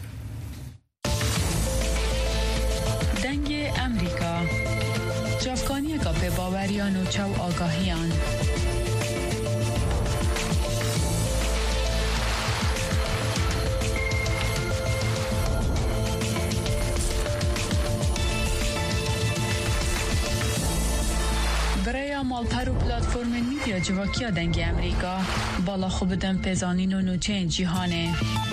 دەنگی ئەمریکا جافکانیەکە پێ باوەریان و چاو ئاگاهیان پلتفرم میدیا جواکیا دنگ امریکا بالا خوب بدن پزانین و نوچه جهانه.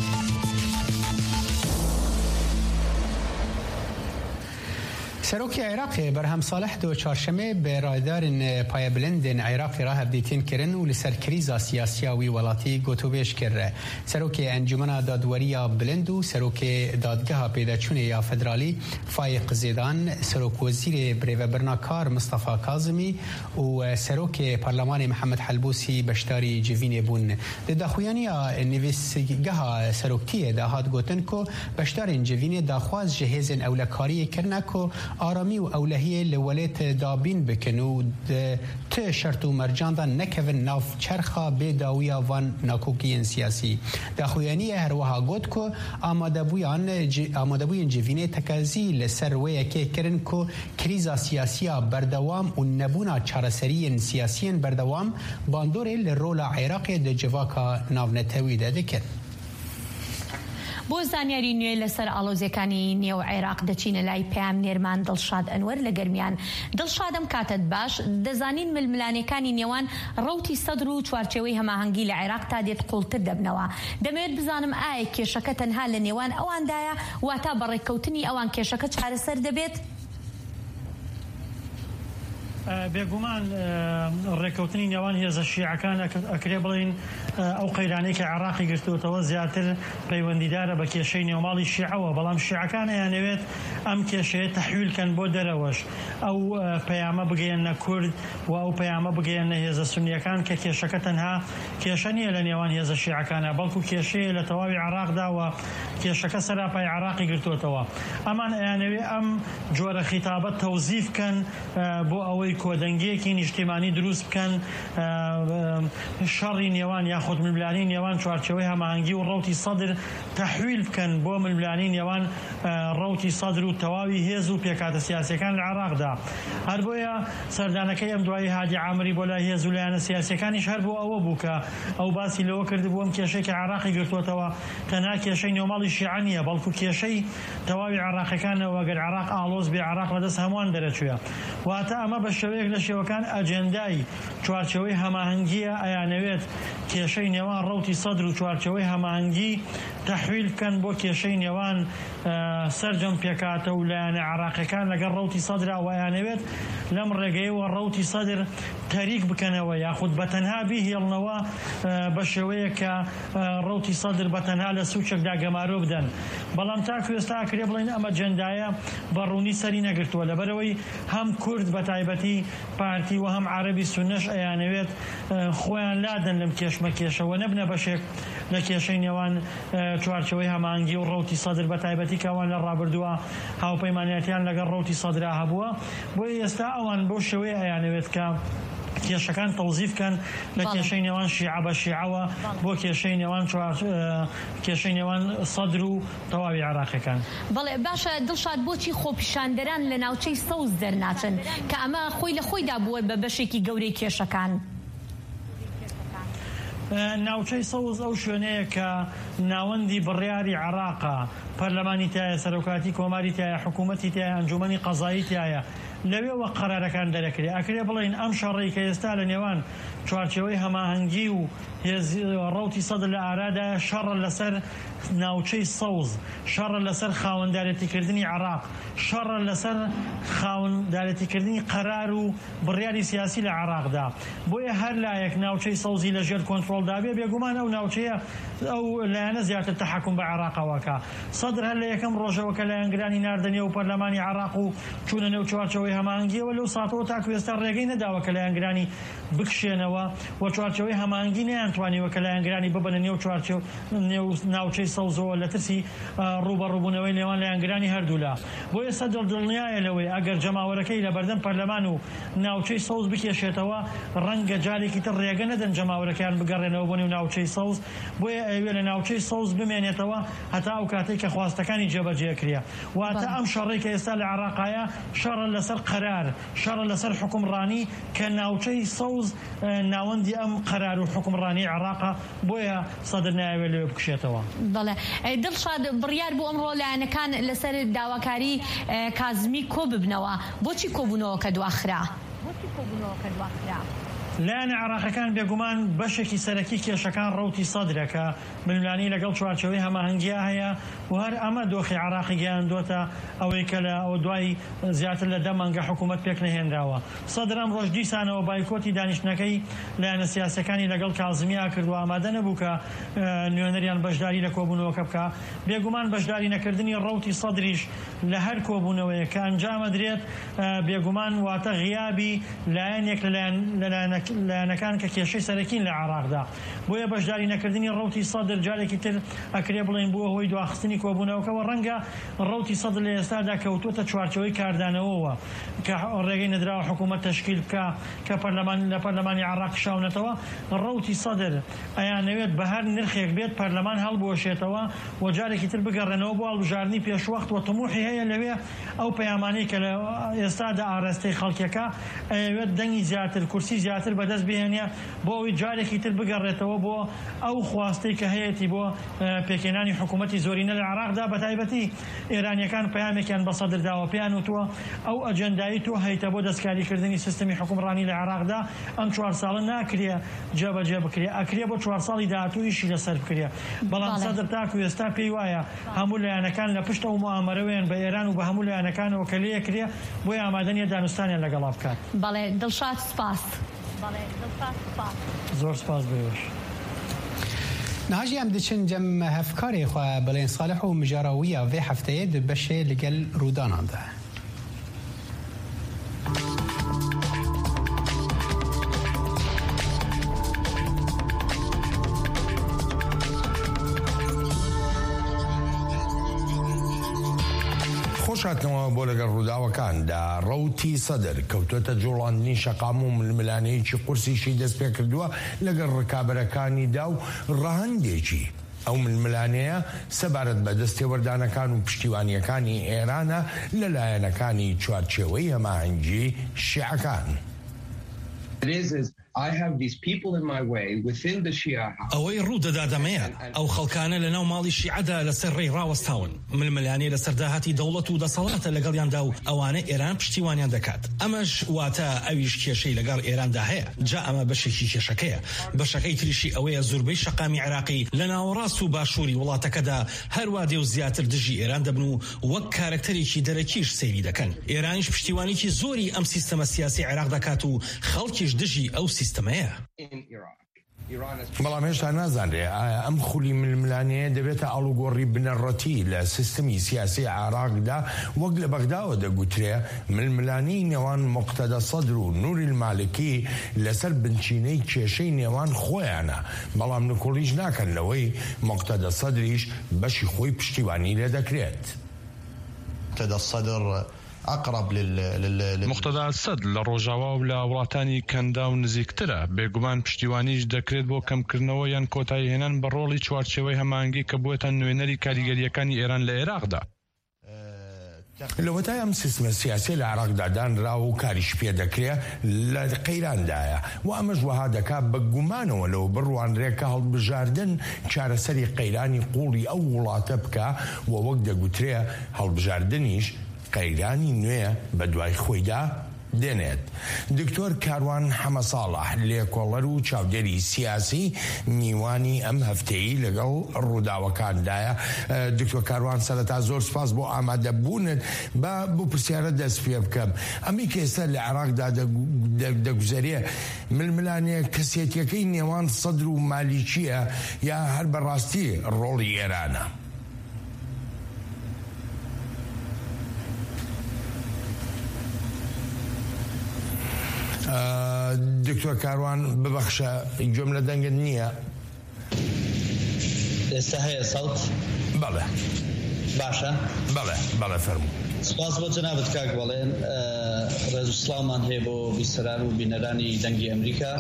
سروک عراق برهم صالح دو چهارشنبه به رادار پای بلند عراق راه بدیتین کرن و لسر کریزا سیاسیاوی ولاتی گوتوبش کرده. سروک انجمن دادوری بلند و سروک دادگاه پیداچونه یا فدرالی فایق زیدان، سروک وزیر بریو برناکار مصطفی کاظمی و سروک پارلمان محمد حلبوسی بشتاری جوین بون. داخویانی نویسگاه سروکی دهات گوتن کو بشتار جوین داخواز جهیزن اولکاری کرنه کو آرامی و اولهیه لولت دابین بکنو ت شرط و مرجان دا نکون ناف چرخا به داویا وان ناکوکین سیاسی. داخویانی هر وها گوت کو آماده بویان آماده بوین جوینه تکازی لسر ویا که کرن کو کریزا سیاسیا بردوام و نبونا چارسری سیاسین بردوام باندور لرولا عراق د جواکا ناونتوی ده کن. بۆ زانیاری نوێ لەسەر ئاڵۆزیەکانی نێو عێراق دەچینە لای پەیام نێرمان دڵشاد ئەنوەر لە گەرمیان. دڵشادم کاتت باش، دەزانین ململانەکانی نێوان ڕەوتی سەدر و چوارچێوەی هەماهەنگی لە عێراق تا دێت قوڵتر دەبنەوە. دەمەوێت بزانم ئایا کێشەکە تەنها لە نێوان ئەواندایە واتا بەڕێککەوتنی ئەوان کێشەکە چارەسەر دەبێت؟ بێگومان ڕێکەوتنی نێوان هێزە شیعەکان ئەکرێ بڵین ئەو قەیرانەی کە عێراقی گرتووەتەوە زیاتر پەیوەندیدارە بە کێشەی نێوماڵی شیعەوە، بەڵام شیعەکان ئەیانەوێت ئەم کێشەیە تەحویلکەن بۆ دەرەوەش، ئەو پەیامە بگەیەنە کورد و ئەو پەیامە بگەیەنە هێزە سونیەکان کە کێشەکە تەنها کێشە نییە لە نێوان هێزە شیعەکانە، بەڵکو کێشەیە لە تەواوی عێراقدا و کێشەکە سەراپای عێراقی گرتووەتەوە. ئەمان ئەیانەوێت ئەم جۆرە خیتابەت تەوزیف بکەن بۆ ئەوەی کۆدەنگیەکی نیشتیمانی دروست بکەن، شەڕی نێوان یاخود ململانی نێوان چوارچێوەی هەماهەنگی و ڕەوتی سەدر تەحویل بکەن بۆ ململانی نێوان ڕەوتی سەدر و تەواوی هێز و پێکاتە سیاسیەکان لە عێراقدا. هەر بۆیە سەردانەکەی ئەم دوایی هادی عامری بۆ لای هێز و لایەنە سیاسیەکانیش هەر بۆ ئەوە بوو کە ئەو باسی لەوە کردبوو ئەم کێشەی کە عێراقی گرتووەتەوە تەنها کێشەی نێوماڵی شیعە نییە، بەڵکو کێشەی تەواوی عێراقیەکانەوە، گەر عێراق ئاڵۆز بێ عێراق لەدەست هەمووان دەرەچووە. واتە ئەمە بە شێوەیەک لە شێوەکان ئەجێندای چوارچێوەی هەماهەنگیە ئەیانەوێت کێشەی نێوان ڕەوتی سەدر و چوارچێوەی هەماهەنگی تەحویل بکەن بۆ کێشەی نێوان سەرجەم پێکاتە و لایەنە عێراقیەکان لەگەڵ ڕەوتی سەدرا و ئەیانەوێت لەم ڕێگەیەوە ڕەوتی سەدر تەریک بکەنەوە یاخود بەتەنها بیهێڵنەوە بە شێوەیە کە ڕەوتی سەدر بەتەنها لە سوچێکدا گەمارۆ بدەن. بەڵام تاکو ئێستا ئەکرێ بڵێن ئەمە جەندایە بەڕوونی سەری نەگرتووە، لەبەرەوەی هەم کورد بە تایبەتی پارتی و هەم عەرەبی سونەش ئەیانەوێت خۆیان لادەن لەم کێشمە کێشەوە نەبنە بەشێک لە کێشەی نێوان چوارچێوەی هەماهەنگی و ڕەوتی سەدر بە تایبەتی کەوان لە ڕابردووە هاوپەیمانیەتیان لەگەڵ ڕەوتی سەدرا هەبووە. بۆیە ئێستا ئەوان بۆ شێوەیە ئەیانەوێت کە کێشەکان تەوزیف بکەن لە کێشەی نێوان شیعە بە شیعەوە بۆ کێشەی نێوان کێشەی نێوان سەدر و تەواوی عێراقیەکان. بەڵێ باشە دڵشاد، بۆچی خۆپیشاندەران لە ناوچەی سەوز دەرناچن کە ئەمە خۆی لە خۆیدا بووە بە بەشێکی گەورەی کێشەکان؟ ناوچەی سەوز ئەو شوێنەیە کە ناوەندی بڕیاری عێراقە، پەرلەمانی تایە، سەرۆکاتی کۆماری تایە، حکوومەتی تایە، ئەنجومەنی قەزایی تایە، لەوێوە قەرارەکان دەرەکرێ. ئەکرێ بڵێن ئەم شەڕی کە ئێستا لە نێوان چوارچێوەی هەماهەنگی و ڕەوتی سەدر لە ئارادایە شەڕە لەسەر ناوچەی سەوز، شەڕە لەسەر خاوەندارێتیکردنی عێراق، شەڕە لەسەر خاوەندارێتیکردنی قەرار و بڕیاری سیاسی لە عێراقدا. بۆیە هەر لایەک ناوچەی سەوزی لەژێر کۆنتڕۆلدا بێ، بێگومان ئەو ناوچەیە ئەو لایەنە زیاتر تەحەکوم بە عێراقەوەکە. سەدر هەر لە یەکەم ڕۆژەوە کە لایەنگرانی ناردنیە و پەرلەمانی عێراق و چوونە نێو چوارچێوەی هەماهەنگیەوە لەو ساتەوە تاکو ئێستا ڕێگەی نەداوە کە لایەنگرانی بکشێنەوە و چوارچێوەی هەماهەنگی نەیانتوانیوە کە لایەنگرانی ببنە نێو چوارچێو ناوچەی سەوزەوە لە ترسی ڕوبەڕووبوونەوەی نێوان لایەنگرانی هەردوولا. بۆ ئێستا دڵنیایە لەوەی ئەگەر جەماوەرەکەی لە بەردەم پەرلەمان و ناوچەی سەوز بکێشێتەوە ڕەنگە جارێکی تر ڕێگە نەدەن جەماوەرەکەیان بگەڕێنەوە بۆ نێو ناوچەی سەوز. بۆیە ئەوێ لە ناوچەی سەوز بمێنێتەوە هەتا ئەو کاتێک کە خواستەکانی جێبەجێکرێ. واتە ئەم شەڕی کە ئێستا لە عێراقایە شەڕە لەسەر قەرار، شەڕە لەسەر حکومڕانی کە ناوچەی سەوز ناوەندی ئەم قەرار و حکومڕانی عێراقە، بۆیە سەدر نایەوێت لەوێ بکشێتەوە. بەڵێ دڵشاد، بڕیار بوو ئەمڕۆ لایەنەکان لەسەر داواکاری کازمی کۆ ببنەوە، بۆچی کۆبوونەوە کە دواخرا؟ لایەنە عێراقیەکان بێگومان بەشێکی سەرەکی کێشەکان ڕەوتی سەدرەکە ململانی لەگەڵ چوارچەوەی هەماهەنگیە هەیە و هەر ئەمە دۆخی عێراقی گەیاندۆتە ئەوەی کە لە ئەو دوای زیاتر لە دە مانگە حکوومەت پێک نەهێنراوە. سەدر ئەم ڕۆژ دیسانەوە بایکۆتی دانیشتنەکەی لایەنە سیاسەکانی لەگەڵ کازمیا کردو ئامادە نەبوو کە نوێنەریان بەشداری لە کۆبوونەوەکە بکە. بێگومان بەشداری نەکردنی ڕەوتی سەدریش لە هەر کۆبوونەوەیە کە ئەنجامە درێت بێگومان واتە غیابی لایەنێک لایەنەکان کە کێشەی سەرەکین لە عێراقدا. بۆیە بەشداری نەکردنی ڕەوتی سەدر جارێکی تر ئەکرێ بڵێن بووە هۆی دواخستنی کۆبوونەوەکەوە. ڕەنگە ڕەوتی سەدر لە ئێستادا کەوتوتە چوارچەوەی کاردانەوەوە کە ڕێگەی نەدراوە حکوومەت تەشکیل بکە کە لە پەرلەمانی عێراق شاونەتەوە. ڕەوتی سەدر ئەیانەوێت بە هەر نرخێک بێت پەرلەمان هەڵبوەشێتەوە و جارێکی تر بگەڕێنەوە بۆ هەڵبژاردننی پێشوەخت و تەموحی هەیە لەوێ ئەو پەیامانەی کە لە ئێستادا ئاڕاستەی خەڵکیەکە ئەوێت دەنگی زیاتر کورسی زیاتر بەدەست بهێنێ بۆ ئەوی جارێکی تر بگەڕێتەوە بۆ ئەو خواستەی کە هەیەی بۆ پێکێنانی حکوومەتی زۆرینە لە عێراقدا. بەتایبەتی ئێرانیەکان پەیامێکیان بە سەدر داوە پێیان وتووە ئەو ئەجەندایی تۆ هەیتە بۆ دەستکاریکردنی سیستەمی حکومڕانی لە عێراقدا ئەم چوار ساڵە ناکرێ جێبەجێ بکرێ ئەکرێ بۆ چوار ساڵی داهاتوویشی لەسەر بکرێ. بەڵام سەدر تاکو ئێستا پێی وایە هەموو لایەنەکان لە پشت ئەو موامەرەوەیان بە ئێران و بە هەموو لایەنەکانەوە کە لێکرێ بۆی ئامادەنیە دانوستانیان لەگەڵا بکات. بەڵێ دڵشاد سپاس. زۆر سپاس بێوەش. ناجی ئەم دچن جەم هەفکارێ خوا بەڵێن ساڵح و مژاراویە vê hefteyê di beşê li gel rûdanan de. خۆشاتنەوە بۆ لەگەڵ ڕووداوەکاندا ڕەوتی سەدر کەوتۆتە جوڵاندنی شەقام و ململانەیەکی قورسیشی دەست پێ کردووە لەگەڵ ڕکابەرەکانیدا و ڕەهەندێکی ئەو ململانەیە سەبارەت بە دەستێوەردانەکان و پشتیوانیەکانی ئێرانە لەلایەنەکانی چوارچێوەی هەماهەنگی شیعەکان. ئەوەی ڕوودەدا دەمەیە ئەو خەڵکانە لە ناو ماڵی شیعەدا لەسەر ڕێی ڕاوەستاون ململانێ لە سەرداهاتی دەوڵەت و دەسەڵاتە لەگەڵیاندا و ئەوانە ئێران پشتیوانیان دەکات. ئەمەش واتە ئەویش کێشەی لەگەڵ ئێراندا هەیە. جا ئەمە بەشێکی کێشەکەیە. بەشەکەی تریشی ئەوەیە زۆربەی شەقامی عێراقی لە ناوەڕاست و باشووری وڵاتەکەدا هەروە دێ و زیاتر دژی ئێران دەبن و وەک کارکتەرێکی دەرەکیش سەیری دەکەن. ئێرانیش پشتیوانێکی زۆری ئەم سیستەمە سیاسی عێراق دەکات و خەڵکیش دژی ئەو سیستەمەیە. بەڵام هێشتا نازانرێ ئەم خولی ململانەیە دەبێتە ئاڵوگۆڕی بنەڕەتی لە سیستەمی سیاسی عێراقدا وەک لە بەغداوە دەگوترێ ململانی نێوان موقتەدە سەدر و نووری المالکی لەسەر بنچینەی کێشەی نێوان خۆیانە. بەڵام نکۆڵیش ناکەن لەوەی موقتەدە سەدریش بەشی خۆی پشتیوانی لێ دەکرێت. موقتەدە سەدر أقرب لل مقتدا سەد لە ڕۆژاوا و لە وڵاتانی کەندا و نزیکترە. بێگومان پشتیوانیش دەکرێت بۆ کەمکردنەوە یان کۆتایی هێنان بە ڕۆڵی چوارچێوەی هەماهەنگی کە بووێتە نوێنەری کاریگەریەکانی ئێران لە عێراقدا. لەوەتای ئەم سیستمە سیاسی لە عێراقدا دانرا و کاریش پێ دەکرێت لە قەیراندایە و ئەمەش وەها دەکات بە گومانەوە لەو بڕوانرێکە هەڵبژاردن چارەسەری قەیرانی قوڵی ئەو وڵاتە بکە و وەک دەگوترێ هەڵبژاردنیش قەیرانی نوێ بە دوای خۆیدا دێنێت. دکتۆر کاروان حەمە ساڵح لێکۆڵەر و چاودێری سیاسی میوانی ئەم هەفتەیی لەگەڵ ڕووداوەکاندایە. دکتۆر کاروان سەرەتا زۆر سپاس بۆ ئامادەبوونت بە بۆ پرسیارە دەست پێ بکەم. ئەمی کە ئێستا لە عێراقدا دەگوزارێ ململانێ کەسێتیەکەی نێوان سەدر و مالیکیە یا هەر بەڕاستی ڕۆڵی ئێرانە؟ دکتۆر کاروان ببەخشە گوێم لە دەنگت نییە. ئێستا هەیە سەوت؟ بەڵێ باشە؟ بەڵێ بەڵێ فەرموو. سپاس بۆ جەنابەت کاک بەڵێن. ڕێز و سڵامان هەیە بۆ بیسەران و بینەرانی دەنگی ئەمریکا.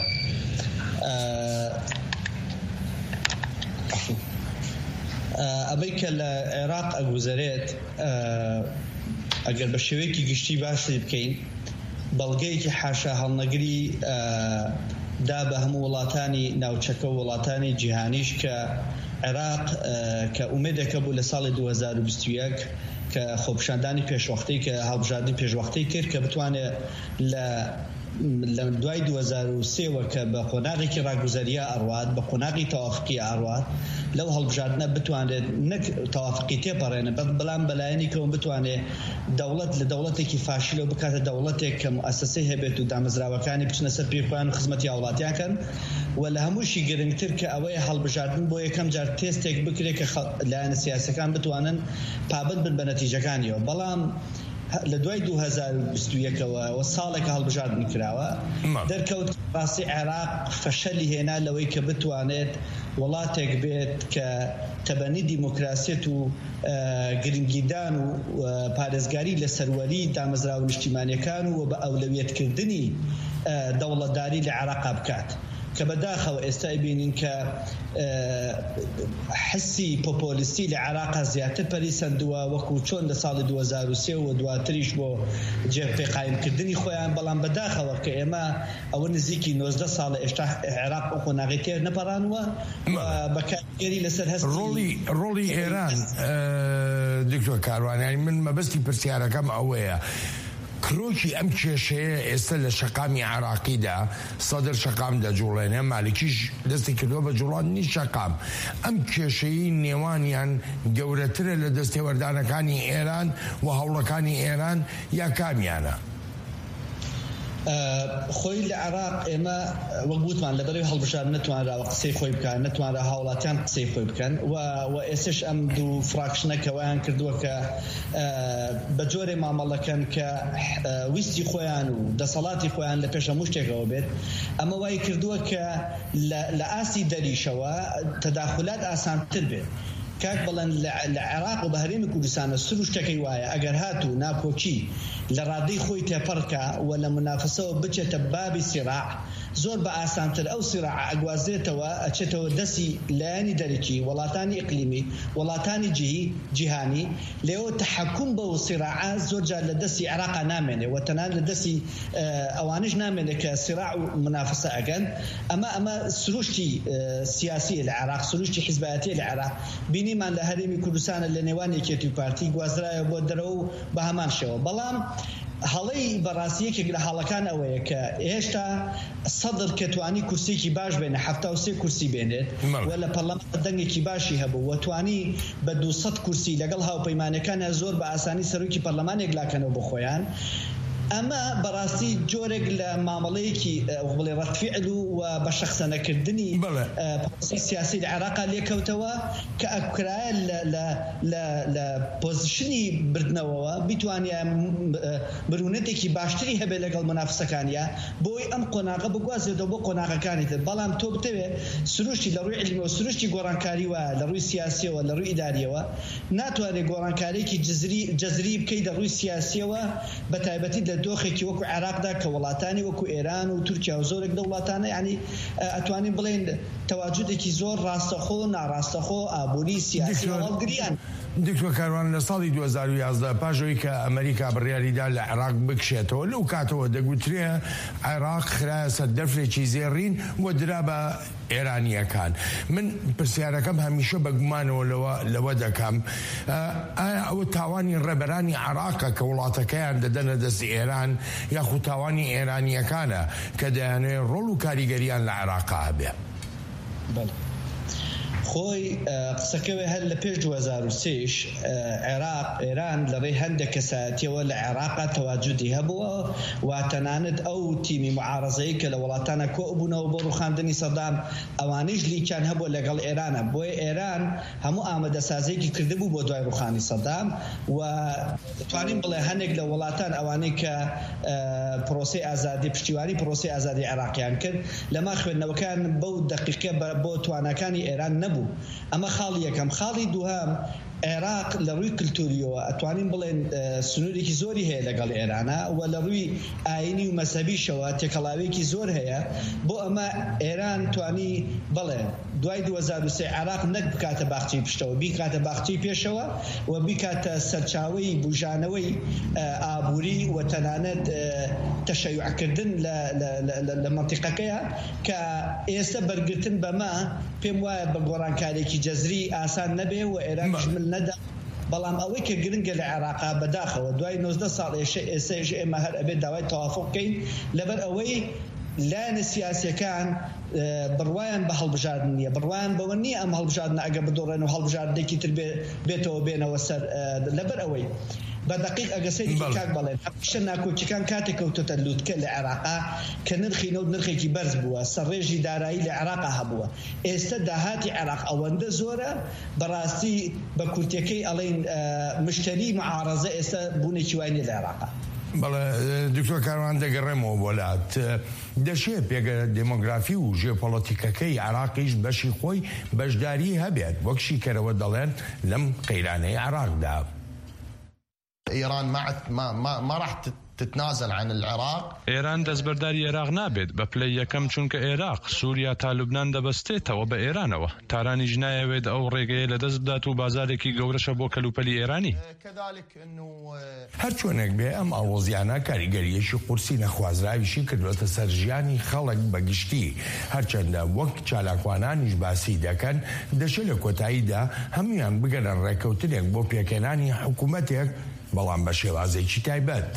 ئەبەی کە لە عێراق ئەگوزارێت ئەگەر بە شێوەیەکی گشتی باسی بکەین بەڵگەیەکی حاشا هەڵنەگری دا بە هەموو وڵاتانی ناوچەکە و وڵاتانی جیهانیش کە عێراق کە ئومێدەکە بوو لە ساڵی دوو هەزار و بیست و یەک کە خۆپیشاندانی پێشوەختەی کە هەڵبژاردننی پێشوەختەی کرد کە بتوانێت لە لە دوای دو هەزار و سێەوە کە بە قۆناغێکی ڕاگوزاریە ئەڕوات بە قۆناغی تەوافقی ئەڕوات لەو هەڵبژاردنە بتوانێت نەک تەوافقی تێپەڕێنە بەڵام بەلایەنی کەون بتوانێت دەوڵەت لە دەوڵەتێکی فاشلەوە بکاتە دەوڵەتێک کە مؤسسەی هەبێت و دامەزراوەکانی بچنە سەر پێخۆیان و خزمەتی هاوڵاتیاکەن و لە هەمووشی گرنگتر کە ئەوەیە هەڵبژاردن بۆ یەکەم جار تێستێک بکرێت کە لایەنە سیاسەکان بتوانن پابند بن بە نەتیجەکانیەوە بەڵام لە دوای دو هەزار و بیست و یەکەوە و ساڵێکە هەڵبژاردن کراوە دەرکەوت ڕاستی عێراق فەشەلی هێنا لەوەی کە بتوانێت وڵاتێک بێت کە تەبەنی دیموکراسیەت و گرنگیدان و پارێزگاری لە سەروەری دامەزراوە نیشتیمانیەکان و بە ئەولەویەتکردنی دەوڵەتداری لە عێراقا بکات کە بەداخەوە ئێستا بینین کە حسی پۆپۆلیستی لە عێراقا زیاتر پەریسەندووە وەکو چۆن لە ساڵی دو هەزار و سێ و دواتریش بۆ جێپێ قایمکردنی خۆیان بەڵام بەداخەوە کە ئێمە ئەوە نزیکی نۆزدە ساڵە ئێشتا عێراق ئەو قۆناغی تێر نەپەڕانوە بەکارگەری لەسەر هەستی ڕۆڵی ئێران دکتۆر کاروانیانی من مەبەستی پرسیارەکەم ئەوەیە کرۆکی ئەم کێشەیە ئێستا لە شەقامی عراقیدا سەدر شەقام دەجوڵێنێ مالکیش دەستی کردووە بە جوڵاندنی شەقام ئەم کێشەی نێوانیان گەورەترە لە دەستێوەردانەکانی ئێران و هەوڵەکانی ئێران یا کامیانە؟ خۆی لە عێراق ئێمە وەک گوتمان لەبەرەوەی هەڵبژار نەتوانراوە قسەی خۆی بکەن نەتوانرا هاوڵاتیان قسەی خۆی بکەن و ئێستش ئەم دوو فراکشنەکەوەیان کردووە کە بە جۆرێ مامەڵەکەن کە ویستی خۆیان و دەسەڵاتی خۆیان لە پێش هەموو شتێکەوە بێت ئەمە وای کردووە کە لە ئاستی دەریشەوە تەداخلات ئاسانتر بێت کاک بەڵێن لە عێراق و بە هەرێمی کوردستانە سروش شتێکی وایە ئەگەر هاتوو ناکۆچی لە ڕادەی خۆی تێپەڕکە و لە منافسەوە بچێتە بابی سیراع زۆر بە ئاسانتر ئەو سیراع ئەگوازێتەوە ئەچێتەوە دەستی لایەنی دەرەکی وڵاتانی ئیقلیمی وڵاتانی جیهی جیهانی لێەوە تەحەکوم بەو سیراعە زۆر جار لە دەستی عێراقا نامێنێ و تەنان لە دەستی ئەوانش نامێنێت کە سیراع و منافسە ئەگەن ئەمە ئەمە سروشتی سیاسی لە عێراق سروشتی حیزبایەتی لە عێراق بینیمان لە هەرێمی کوردستانە لە نێوان یەکێتی و پارتی گوازرایە بۆ دەرەوە و بە هەمان شێوە بەڵام هەڵەی بەڕاستی یەکێک لە حاڵەکان ئەوەیە کە هێشتا سەدر کە توانی کورسێکی باش بێنێ هەفتا و سێ کورسی بێنێت و لە پەرلەمانە دەنگێکی باشی هەبوو و توانی بە دووسەد کورسی لەگەڵ هاوپەیمانەکانە زۆر بە ئاسانی سەرۆکی پەرلەمانێک لاکەنەوە بۆ خۆیان ئەمە بەڕاستی جۆرێک لە مامەڵەیەکی بڵێ ڕەتفیعل و بە شەخسەنەکردنی پۆزیسیۆنی سیاسی لە عێراقا لێکەوتەوە کە ئەکرایە لە پۆزیشنی بردنەوەوە بیتوانە مرونەتێکی باشتری هەبێ لەگەڵ منافسەکانیە بۆی ئەم قۆناغە بگوازێتەوە بۆ قۆناغەکانی تر بەڵام تۆ بتەوێت سروشتی لە ڕووی علمیەوە سروشتی گۆڕانکاری وە لە ڕووی سیاسیەوە لە ڕووی ئیداریەوە ناتوانێت گۆڕانکاریەکی جەزری بکەیت لە ڕووی سیاسیەوە بە تایبەتی لە دۆخێکی وەکو عێراقدا کە وڵاتانی وەکو ئێران و تورکیا و زۆرێک لە وڵاتانە یعنی ئەتوانین بڵێن تەواجودێکی زۆر ڕاستەخۆ و ناڕاستەخۆ ئابووری سیاسی هەڵگریان. دکتۆر کاروان لە ساڵی دو هەزار و یازدە پاشەوەی کە ئەمریکا بڕیاریدا لە عێراق بکشێتەوە لەو کاتەوە دەگوترێ عێراق خرایە سەر دەفرێکی زێڕین و درا بە ئێرانیەکان. من پرسیارەکەم هەمیشە بە گومانەوە لەوە دەکەم ئایا ئەوە تاوانی ڕێبەرانی عێراقە کە وڵاتەکەیان دەدەنە دەست ئێران یاخود تاوانی ئێرانیەکانە کە دەیانێت ڕۆڵ و کاریگەریان لە عێراقا هەبێ؟ خۆی قسەکەوێ هەر لە پێش دو هەزار و سێش عێراق ئێران لەڕێی هەندێک کەسایەتیەوە لە عێراقا تەواجودی هەبووە و تەنانەت ئەو تیمی معارەزەی کە لە وڵاتانە کۆبوونەوە بۆ ڕوخاندنی سەدام ئەوانەیش لیکیان هەبووە لەگەڵ ئێرانە بۆیە ئێران هەموو ئامادەسازیێکی کردبوو بۆ دوای ڕوخانی سەدام و دەتوانین بڵێ هەندێک لە وڵاتان ئەوانەی کە پرۆسەی ئازادی پشتیوانی پرۆسەی ئازادی عێراقیان کرد لەما خوێندنەوەکان بەو دەقیقە بۆ توانەکانی ئێران نەبوو. ئەمە خاڵی یەکەم. خاڵی دووهەم عێراق لە ڕووی کلتوریەوە ئەتوانین بڵێن سنوورێکی زۆری هەیە لەگەڵ ئێرانە و لە ڕووی ئاینی و مەسەبیشەوە تێکەڵاوێکی زۆر هەیە بۆ ئەمە ئێران توانی بڵێ دوای دو هەزار و سێ عێراق نەک بکاتە باخچەی پشتەوە بیکاتە باخچەی پێشەوە و بیکاتە سەرچاوەی بوژانەوەی ئابووری و تەنانەت تەشەیوعکردن لە مەنتیقەکەیە کە ئێستا بەرگرتن بەمە پێم وایە بە گۆڕانکارێکی جەزری ئاسان نەبێ و ئێران ژمل نەدا بەڵام ئەوەی کە گرنگە لە عێراقا بەداخەوە دوای نۆزدە ساڵ ئێستاش ئێمە هەر ئەبێت داوای تەوافق بکەین لەبەر ئەوەی لایەنە سیاسیەکان بڕوایان بە هەڵبژاردن نییە، بڕوایان بەوە نییە ئەم هەڵبژاردنە ئەگە بدۆڕێن و هەڵبژاردنێکی تر بێتەوە بێنەوە سەر لەبەر ئەوەی بە دقیق ئەگەسەری کاک بەڵێن شە ناکۆچەکان کاتێک کەوتۆتە لووتکە لە عێراقا کە نرخی نەوت نرخێکی بەرز بووە، سەرڕێژی دارایی لە عێراقا هەبووە. ئێستا داهاتی عێراق ئەوەندە زۆرە بەڕاستی بە کورتەکەی ئەڵێن مشتری معارەزە ئێستا بوونێکی وای نیە لە عێراقا. بەڵێ دکتۆر کاروان دەگەڕێمەوە بۆلات دەشێت پێگە دمۆگرافی و ژێۆپۆلیتیکەکەی عێراقیش بەشی خۆی بەشداری هەبێت وەک شیکەرەوە دەڵێن لەم قەیرانەی عێراقدا. إيران ما ما ما, ما راح تتنازل عن العراق. إيران دەستبەرداری عێراق نابێت بە پلەی یەکەم چونکە عێراق سووریا تا لوبنان دەبەستێتەوە بە ئێرانەوە تارانیش نایەوێت ئەو ڕێگەیە لە دەست بدات و بازارێکی گەورەشە بۆ کەلوپەلی ئێرانی. هەر چۆنێک بێ ئەم ئاڵۆزیانە کاریگەریەشی قورسی نەخوازراویشی کردوێتە سەر ژیانی خەڵک بەگشتی هەرچەندە وەک چالاکوانانیش باسی دەکەن دەشێت لە کۆتاییدا هەمویان بگەنە ڕێکەوتنێک بۆ پێکێنانی حکوومەتێک بەڵام بە شێوازێکی تایبەت.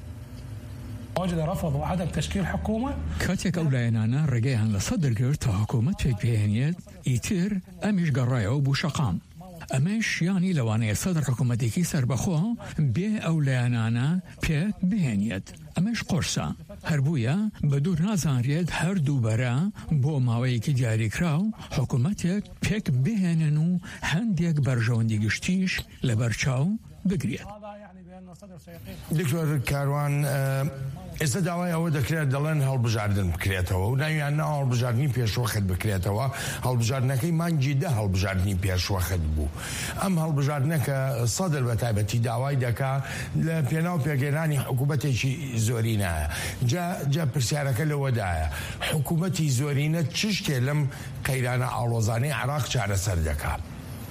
وجد رفض وعدم تشكيل حكومة كاتيك أولينانا رجعان لصدر قرت حكومة فيك إيتر أمش قرايا وبوشقام أمش يعني لو أنا صدر حكومة كي سربخو بي أولينانا بي بهنيت أمش قرصة هربويا بدور نازان ريد هر دوبرا بو ماوي كي جاري كراو حكومتك بيك بهننو هنديك برجون ديگشتيش لبرچاو بقريت. دکتۆر کاروان ئێستا داوای ئەوە دەکرێت دەڵێن هەڵبژاردن بکرێتەوە و ناویان نا هەڵبژاردننی پێشوەخت بکرێتەوە هەڵبژاردنەکەی مانگی دە هەڵبژاردننی پێشوەخت بوو ئەم هەڵبژاردنەکە سەدر بە تایبەتی داوای دەکا لە پێناو پێگەێنانی حکوومەتێکی زۆرینایە جا پرسیارەکە لەوەدایە حکوومەتی زۆرینە چ شتێ لەم قەیرانە ئاڵۆزانەی عێراق چارەسەر دەکات؟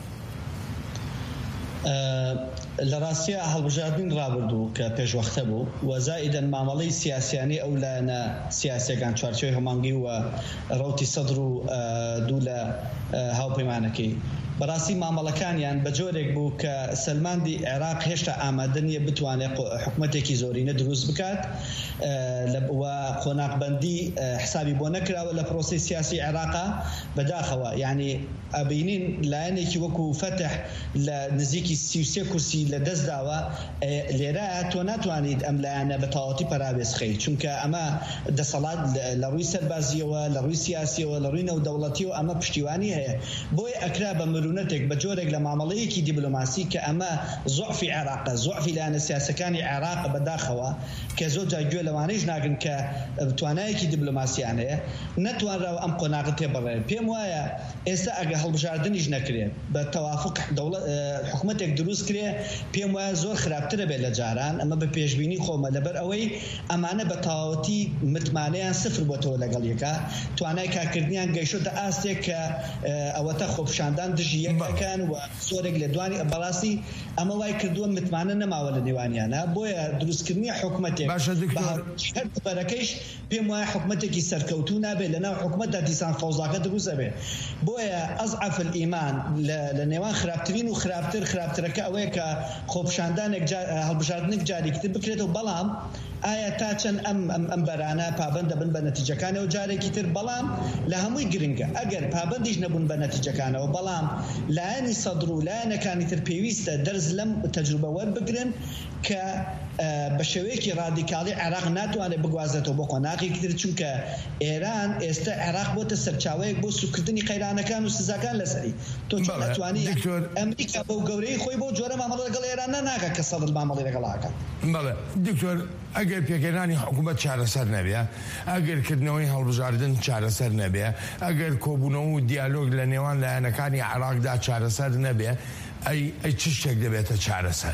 لە ڕاستیە هەڵبژاردنین ڕابردوو کە پێشوەختە بوو وەزائیدەن مامەڵەی سیاسیانی ئەو لایەنە سیاسیەکان چوارچێوەی هەمانگی و ڕەوتی سەدر و دوو لە هاوپەیمانەکەی بەڕاستی مامەڵەکانیان بە جۆرێک بوو کە سەلماندی عێراق هێشتا ئامادە نیە بتوانێت حکوومەتێکی زۆرینە دروست بکات و قۆناغبەندی حسابی بۆ نەکراوە لە پرۆسی سیاسی عێراقا بەداخەوە یعنی ئەبینین لایەنێکی وەکو فەتح لە نزیکی سی و سێ کورسی لە دەستداوە لێرە تۆ ناتوانیت ئەم لایەنە بە تەواوەتی پەرابێزخەیت چونکە ئەمە دەسەڵات لە ڕووی سەربازیەوە لە ڕووی سیاسیەوە لە ڕووی نەودەوڵەتیەوە ئەمە پشتیوانی هەیە بۆی ئەکرا بە مرونەتێک بە جۆرێک لە مامەڵەیەکی دیبلۆماسی کە ئەمە زوعفی عێراقە زوعفی لایەنە سیاسەکانی عێراق بەداخەوە کە زۆر جار گوێ لەوانەیەش ناگرن کە توانایەکی دیبلۆماسییان هەیە نەتوانراوە ئەم قۆناغت تێبڕێن پێم وایە ئێستا ئەگە هەڵبژاردنیش نەکرێت بە تەوافق حکوومەتێک دروست کرێ پێم وایە زۆر خراپترە بێت لە جاران ئەمە بە پێشبینی خۆمە لەبەر ئەوەی ئەمانە بە تەواوەتی متمانەیان سفر بۆتەوە لەگەڵ یەکە توانای کارکردنیان گەیشتە ئاستێک کە ئەوەتە خۆپشاندان دژی یەکەکان و زۆرێک لە دوانی بەڕاستی ئەمە وای کردووە متمانە نەماوە لە نێوانیانە بۆیە دروستکردنی حکوومەتێک بەرەکەیش پێم وایە حکوومەتێکی سەرکەوتوو نابێت لەناو حکوومەتدا دیسان فەوزاکە دروست دەبێت بۆیە ئەزعەف الئیمان لە نێوان خراپترین و خراپتر خراپترەکە ئەوەیە کە خۆپشاندانێک هەڵبژاردنێک جارێکتر بکرێتەوە بەڵام ئایا تا چەند ئەم ئەم بەرانە پابند دەبن بە نەتیجەکانەوە جارێکی تر بەڵام لە هەمووی گرنگە ئەگەر پابندیش نەبوون بە نەتیجەکانەوە بەڵام لایەنی سەدر و لایەنەکانی تر پێویستە دەرز لەم تەجروبە وەربگرن کە بە شێوەیەکی ڕادیکاڵی عێراق ناتوانێت بگوازێتەوە بۆ قۆناغێکی تر چونکە ئێران ئێستا عێراق بۆتە سەرچاوەیەک بۆ سوکردنی قەیرانەکان و سزاکان لەسەری تۆ ناتوانی ئەمریکا بەو گەورەی خۆی بۆ جۆرە مامەڵە لەگەڵ ئێران ناکات کە سەدر مامەڵی لەگەڵاکات. بەڵێ دکتۆر ئەگەر پێکێنانی حکوومەت چارەسەر نەبێ ئەگەرکردنەوەی هەڵبژاردن چارەسەر نەبێ ئەگەر کۆبوونەوە و دیالۆگ لە نێوان لایەنەکانی عێراقدا چارەسەر نەبێ ئەی ئەی چ شتێک دەبێتە چارەسەر؟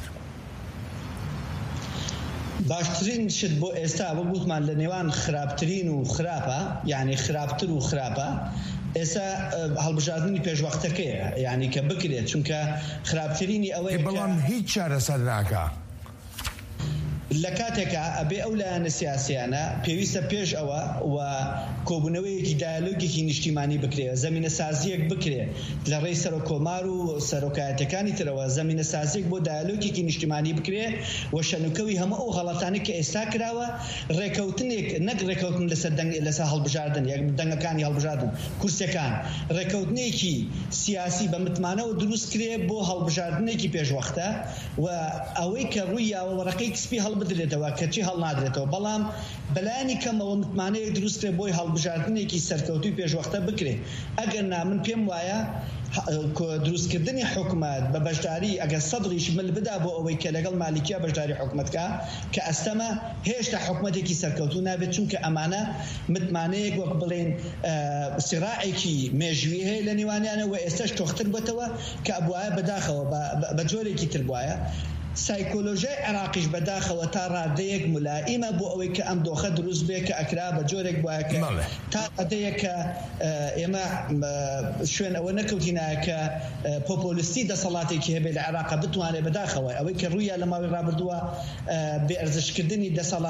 باشترین شت بۆ ئێستا بە گوتمان لە نێوان خراپترین و خراپە یعنی خراپتر و خراپە ئێستا هەڵبژاردننی پێشوەختەکەیە یعنی کە بکرێت چونکە خراپترینی ئەوەی بەڵام هیچ چارەسەر ناکە لە کاتێکە ئەبێ ئەو لایەنە سیاسیانە پێویستە پێش ئەوە و کۆبوونەوەیەکی دایالۆگێکی نیشتیمانی بکرێ، زەمینە سازیەک بکرێ لە ڕێی سەر و کۆمار و سەرۆکایەتەکانی ترەوە، زەمینە سازیەک بۆ دایالۆگێکی نیشتیمانی بکرێ و شەنوکەوی هەموو ئەو غەڵەتانی کە ئێستا کراوە ڕێکەوتنێک نەک ڕێکەوتن لەسەر لەسەر هەڵبژاردن یەک دەنگەکانی هەڵبژاردن کورسەکان، ڕێکەوتنێکی سیاسی بە متمانەوە دروست کرێ بۆ هەڵبژاردنێکی پێشوەختە و ئەوەی کە ڕووی یاوەڕەکەی کسپی هەڵبدرێتەوە کەچی هەڵنادرێتەوە، بەڵام بەلایانی کەمەوە متمانەیەک دروست کرێ بۆی هەڵبژاردنێکی سەرکەوتوی پێشوەختە بکرێ. ئەگەر نا من پێم وایە دروستکردنی حکومت بە بەشداری ئەگەر سەدڕیش مل بدا بۆ ئەوەی کە لەگەڵ مالیکیا بەشداری حکومتکە کە ئەستەمە هێشتا حکومەتێکی سەرکەوتو نابێت، چونکە ئەمانە متمانەیەک وەک بڵێن سراعێکی مێژووی هەیە لە نێوانیانە و ئێستاش تۆختر بێتەوە کە ئەبوایە بەداخەوە بە جۆرێکی تر بواە. سایکۆلۆژیای عراقیش بەداخەوە تا ڕادەیەک ملائیمە بۆ ئەوەی کە ئەم دۆخە دروست بێ کە ئەکرا بە جۆرێک وایە کە تا ڕادەیەک کە ئێمە شوێن ئەوە نەکەوتینایە کە پۆپۆلیستی دەسەڵاتێکی هەبێ لە عێراقا بتوانێت بەداخەوە ئەوەی کە ڕوویە لە ماوەی ڕابردووە بێئەرزشکردنی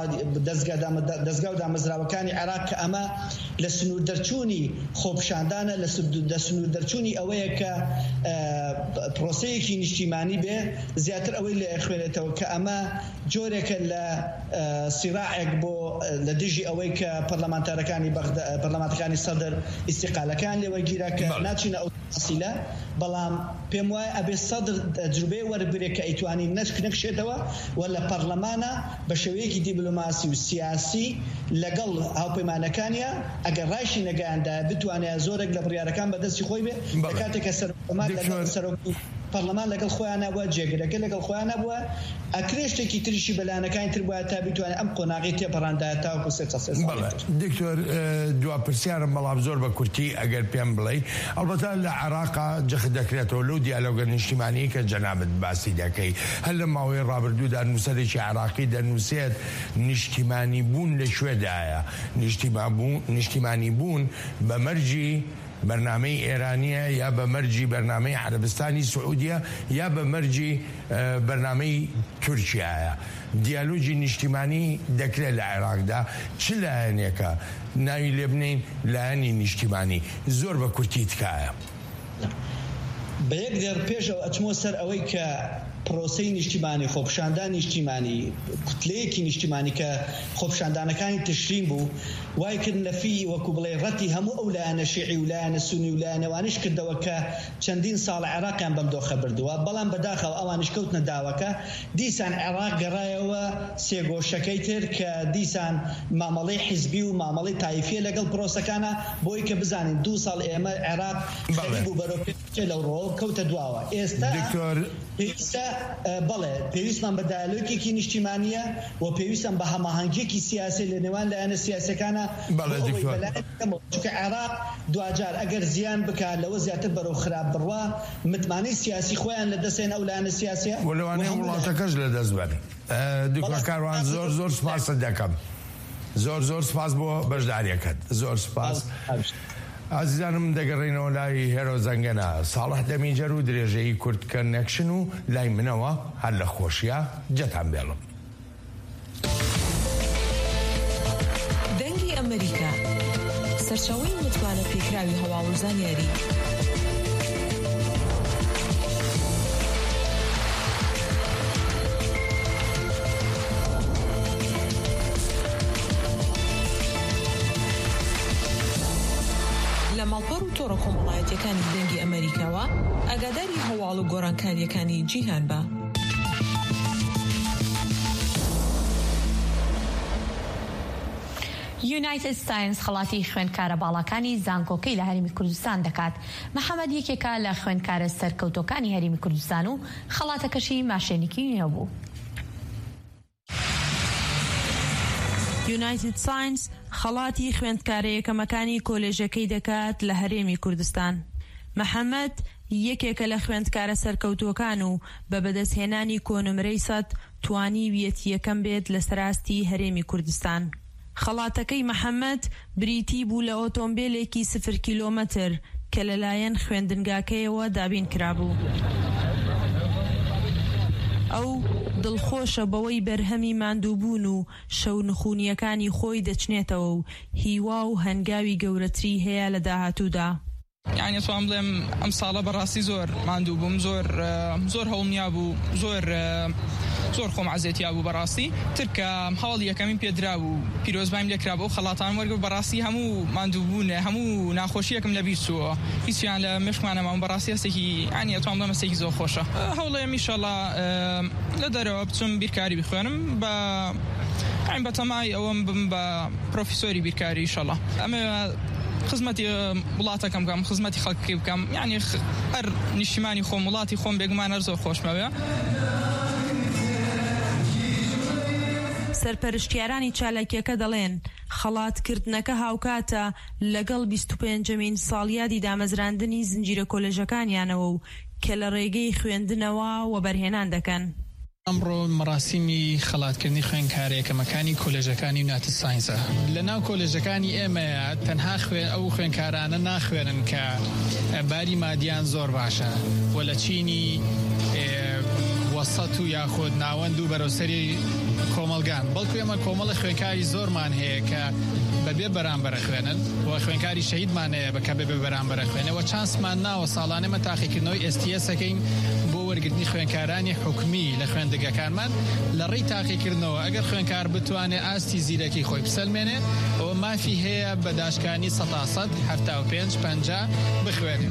دەستگا و دامەزراوەکانی عێراق کە ئەمە لە سنوور دەرچوونی خۆپشاندانە، لە سنوور دەرچوونی ئەوەیە کە پرۆسەیەکی نیشتیمانی بێ زیاتر ئەوەی لە خوێنێتەوە کە ئەمە جۆرێکە لە سیراعێک بۆ لە دژی ئەوەی کە پەرلەمانتارەکانی پەرلەمانتەکانی سەدر ئیستیقالەکان لێوەرگیرە کە ناچینە ئەو تەفسیلە، بەڵام پێم وایە ئەبێ سەدر تەجروبەی وەربگرێت کە ئەیتوانی نەشک نەکشێتەوە و لە پەرلەمانە بە شێوەیەکی دیپلۆماسی و سیاسی لەگەڵ هاوپەیمانەکانیە ئەگەر ڕایشی نەگەیاندایە بتوانێت زۆرێک لە بڕیارەکان بەدەستی خۆی بێ لە کاتێکە سەرۆکۆمار لەگەڵ سەرۆکی پەرلەمان لەگەڵ خۆیان نبووە، جێگرەکە لەگەڵ خۆیان نبووە، ئەکرێ شتێکی تریشی بەلایەنەکانی تر بووە تا بتوانێت ئەم قۆناغی تێپەڕاندایە تاوەکو سێ ساڵ. دکتۆر دوا پرسیارم بەڵام زۆر بە کورتی ئەگەر پێم بڵێ، ئەڵبەتە لە عێراقا جەخ دەکرێتەوە لەو دیالۆگە نیشتیمانی کە جەنابەت باسی دەکەی، هەر لە ماوەی ڕابردوودا نووسەرێکی عێراقی دەنووسێت نیشتیمانی بوون لە شوێدایە، نیشتیمانی بوون بە مەرجی بەرنامەی ئێرانیە یا بە مەرجی بەرنامەی عەرەبستانی سعودیە یا بە مەرجی بەرنامەی تورکیایە. دیالۆجی نیشتیمانی دەکرێت لە عێراقدا چ لایەنێکە ناوی لێ بنین لایەنی نیشتیمانی زۆر بە کورتی تکایە. بە یەک دێر پێشەوە ئەچمۆ سەر ئەوەی کە پرۆسەی نیشتیمانی خۆپشاندان نیشتیمانی کوتلەیەکی نیشتیمانی کە خۆپشاندانەکانی تشرین بوو وای کردن لەفی وەکو بڵێ ڕەتی هەموو ئەو لایەنە شیعی و لایەنە سونی و لایەنەوانیش کردەوە کە چەندین ساڵە عێراقیان بەم دۆخە بردووە، بەڵام بەداخەوە ئەوانش کەوتنە داوەکە دیسان عێراق گەڕایەوە سێگۆشەکەی تر کە دیسان مامەڵەی حیزبی و مامەڵەی تایفیە لەگەڵ پرۆسەکانە بۆی کە بزانین دوو ساڵ ئێمە عێراق خەریب بوو بەرەو لەو ڕۆ کەوتە دواوە. ئێستا پێویستە بەڵێ پێویستمان بە دایالۆگێکی نیشتیمانیە و پێویستم بە هەماهەنگێکی سیاسی لە نێوان لایەنە سیاسەکانە، چونکە عێراق دوجار ئەگەر زیان بکات لەوە زیاتر بەرەو خراپ بڕوا متمانەی سیاسی خۆیان لە دەستێن ئەو لایەنە سیاسیە و لەوانەیە وڵاتەکەش لە دەست بن. دوکتۆر کاروان زۆر زۆر سپاس دەکەم، زۆر زۆر سپاس بۆ بەشداریەکەت، زۆر سپاس. ئازیزانم دەگەڕێنەوە لای هێرۆ زەنگەنە ساڵح دەمیجەر و درێژەی کورد کەنێکشن و لای منەوە هەر لە خۆشیە جەتان بێڵم. دەنگی ئەمریکا سەرچاوەی متمانە پێکراوی هەواڵوزان یاری. ماڵپەڕ و تۆڕە کۆمەڵایەتیەکانی دەنگی ئەمریکاوە ئاگاداری هەواڵ و گۆڕانکاریەکانی جیهان بە. یونایتد ساینس خەڵاتی خوێندکارە باڵەکانی زانکۆکەی لە هەرێمی کوردستان دەکات. محەممەد یەکێکە لە خوێندکارە سەرکەوتەکانی هەرێمی کوردستان و خەڵاتەکەشی ماشێنێکی هەبوو. یونایتد ساینس خەڵاتی خوێندکارە یەکەمەکانی کۆلێژەکەی دەکات لە هەرێمی کوردستان. محەممەد یەکێکە لە خوێندکارە سەرکەوتوەکان و بە بەدەستهێنانی کۆنمرەی سەد توانی ویەتی یەکەم بێت لە سەراستی هەرێمی کوردستان. خەڵاتەکەی محەممەد بریتی بوو لە ئۆتۆمبیلێکی سفر کیلۆمەتر کە لەلایەن خوێندنگاکەیەوە دابین کرابوو. ئەو دڵخۆشە بەوەی بەرهەمی ماندووبوون و شەو نخونیەکانی خۆی دەچنێتەوە و هیوا و هەنگاوی گەورەتری هەیە لە داهاتوودا. یعنی توان بڵێم ئەم ساڵە بەڕاستی زۆر ماندوو بووم، زۆر زۆر هەوڵنیا بوو، زۆر زۆر خۆم عەزێتیا بوو بەڕاستی. ترکە هەواڵی یەکەمین پێدرا بوو پیرۆزبایم لێکرا بۆ خەڵاتان وەرگرت بەڕاستی هەموو ماندووبوونە هەموو ناخۆشیەکەم لە بیر چووە، هیچیان لە مشکمانەماوە بەڕاستی هەستێکی یعنی توان بڵێم هەستێکی زۆر خۆشە. هەوڵەیەم ئینشەڵا لە دەرەوە بچم بیرکاری بخوێنم بە عین بە تەمای ئەوەم بم بە پرۆفیسۆری بیرکاری ئینشەڵا. ئەمە خزمەتی وڵاتەکەم بکەم، خزمەتی خەڵکی بکەم، یعنی هەر نیشتیمانی خۆم وڵاتی خۆم بێگومان هەر زۆر خۆشمەوێ. سەرپەرشتیارانی چالاکیەکە دەڵێن خەڵاتکردنەکە هاوکاتە لەگەڵ بیست و پێنجەمین ساڵیادی دامەزراندنی زنجیرە کۆلێژەکانیانەوە و کە لە ڕێگەی خوێندنەوە و بەرهێنان دەکەن. ئەمڕۆ مەراسیمی خەڵاتکردنی خوێندکارێکەکەمەکانی کۆلێژەکانی ناتە ساینسە. لە ناو کۆلێژەکانی ئێمەیە تەنها خوێن ئەو خوێندکارانە ناخوێنن کە باری مادیان زۆر باشە و لە چینی وەسەت و یاخود ناوەند و بەرەوسەری کۆمەلگان، بەڵکو ئێمە کۆمەڵە خوێندکاری زۆرمان هەیە کە بەبێ بەرامبەرە خوێنن و خوێندکاری شەهیدمان هەیە بە کە بەبێ بەرامبەرە خوێنەوە. چانسمان ناوە ساڵانەمە تاقیکردنەوەی ئێس تی ئەسەکەین بۆ وەرگرتنی خوێندکارانی حکومی لە خوێندگەکانمان لە ڕێی تاقیکردنەوە. ئەگەر خوێندکار بتوانێت ئاستی زیرەکی خۆی بسەلمێنێ ئەوە مافی هەیە بە داشکانی سەد تا سەد هەفتا و پێنج پەنجا بخوێنێت.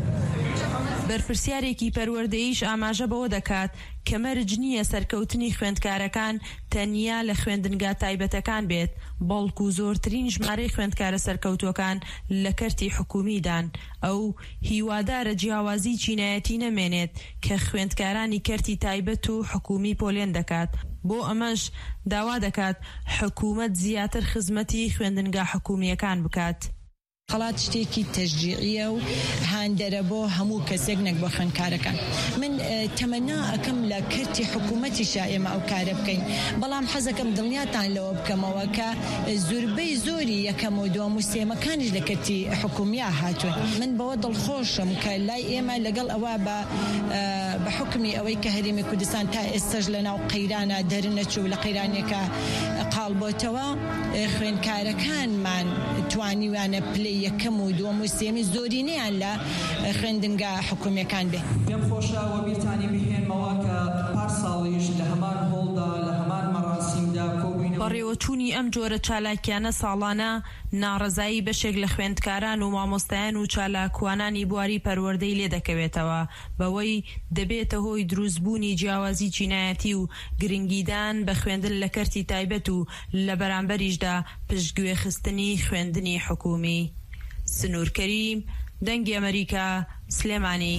بەرپرسیارێکی پەروەردەییش ئاماژە بەوە دەکات کە مەرج نییە سەرکەوتنی خوێندکارەکان تەنیا لە خوێندنگا تایبەتەکان بێت، بەڵکو زۆرترین ژمارەی خوێندکارە سەرکەوتوەکان لە کەرتی حکومیدان. ئەو هیوادارە جیاوازی چینایەتی نەمێنێت کە خوێندکارانی کەرتی تایبەت و حکومی پۆلێن دەکات. بۆ ئەمەش داوا دەکات حکوومەت زیاتر خزمەتی خوێندنگا حکومیەکان بکات. خەڵات شتێکی تەشجیعیە و هاندەرە بۆ هەموو کەسێک نەک بۆ خوێندکارەکان. من تەمەنا ئەکەم لە کەرتی حکوومەتیشا ئێمە ئەو کارە بکەین، بەڵام حەزەکەم دڵنیاتان لەوە بکەمەوە کە زۆربەی زۆری یەکەم و دووەم و سێمەکانیش لە کەرتی حکوومیە هاتوون. من بەوە دڵخۆشم کە لای ئێمە لەگەڵ ئەوە بە حکمی ئەوەی کە هەرێمی کوردستان تا ئێستاش لەناو قەیرانە دەرنەچوو لە قەیرانێکە قاڵبۆتەوە خوێندکارەکانمان توانیوانە پلەی یەکەم و دووەم و سێمی زۆرینەیان لە خوێندنگا حکومیەکان بێ. پێم خۆشەوە بیرتانی بهێنمەوە کە پارساڵیش لە هەمان هۆڵدا لە هەمان مەراسیمدا کۆبووینەوە. بەڕێوەچوونی ئەم جۆرە چالاکیانە ساڵانە ناڕەزایی بەشێک لە خوێندکاران و مامۆستایان و چالاکوانانی بواری پەروەردەی لێ دەکەوێتەوە، بەوەی دەبێتە هۆی دروستبوونی جیاوازی چینایەتی و گرنگیدان بە خوێندن لە کەرتی تایبەت و لە بەرامبەریشدا پشتگوێخستنی خوێندنی حکومی. سنوور کەریم، دەنگی ئەمریکا، سلێمانی.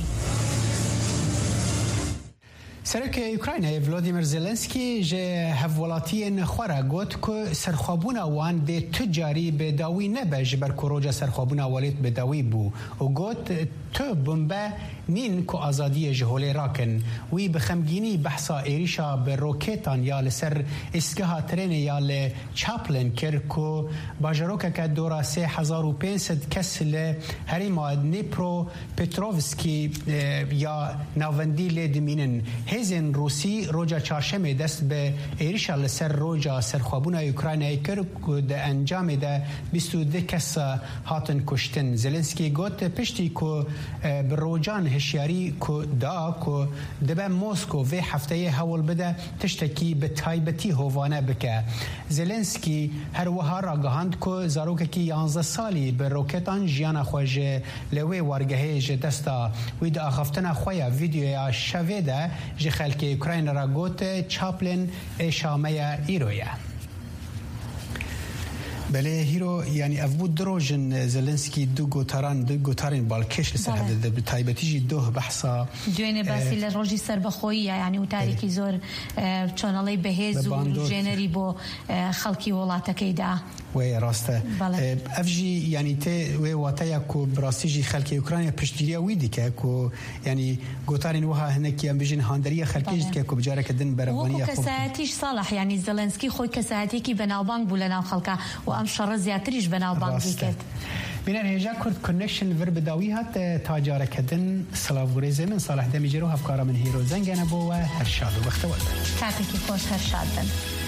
سەرۆکە یوکراینای ڤلۆدیمیر زێلێنسکی ژێ هەڤوڵاتیên xwe re got ku serxwebûna wan dê tu carî bêdawî nebe ji ber ku roja serxwebûna welêt bêdawî bû û got tu bimbe nîn ku azadiyê ji holê rakin. Wî bi xemgînî behsa êrîşa bi rokêtan ya li ser îstgeha trênê ya li Chaplin kir ku bajarokeke dora sê hezar û pênc sed kes li herêma Dnipropetrovskî ya navendî lê dimînin. Hêzên Rûsî roja çarşemê dest bi êrişa li ser roja serxwebûna Ukraynayê kir ku di encamê de bîst û du kes hatin kuştin. Zelenskî got piştî ku bi rojan hişyarî ku da ku dibe Mosko vê hefteyê hewl bide tiştekî bi taybetî hovane bike. Zelenskî her wiha ragihand ku zarokekî yanzdeh salî bi roketan jiyana xwe ji li wê wargehê ji desta wî di axaftina xwe ya vîdyoya şevê de ji xelkê Ukrayna ra got Chaplin ê şameya îroye. Belê hîro yani ev bû du rojin Zelenskî du gotaran du gotarên balkêş li ser hevdide bi taybetî jî doh behsa دوێنێ باسی لە ڕۆژی سەربەخۆییە یعنی وتارێکی زۆر چۆنەڵەی بەهێز و ژێنەری بۆ خەڵکی وڵاتەکەیدا. وێ ڕاستە ئەف jî yanî tê wê wateya ku birastî jî xelkê Ukrayna piştîriya wî dike ku yanî gotarên wiha hinekî em bijîn handeriya xelkê jî dike ku bicareke din berevaniya کەسایەتیش ساڵح یعنی زەلەنسکی خۆی کەسایەتێکی بەناوبانگ بوو لە ناو خەڵکا و ئەم شەڕە زیاتریش بەناوبانگی کرد. بینر هجا کرد کنکشن ور بداوی هات تاجاره کدن سلاوریزه من صالح دمیجرو هفکارا من هیرو زنگانه بو و هر شاد و بختوال کاتکی خوش هر شاد بن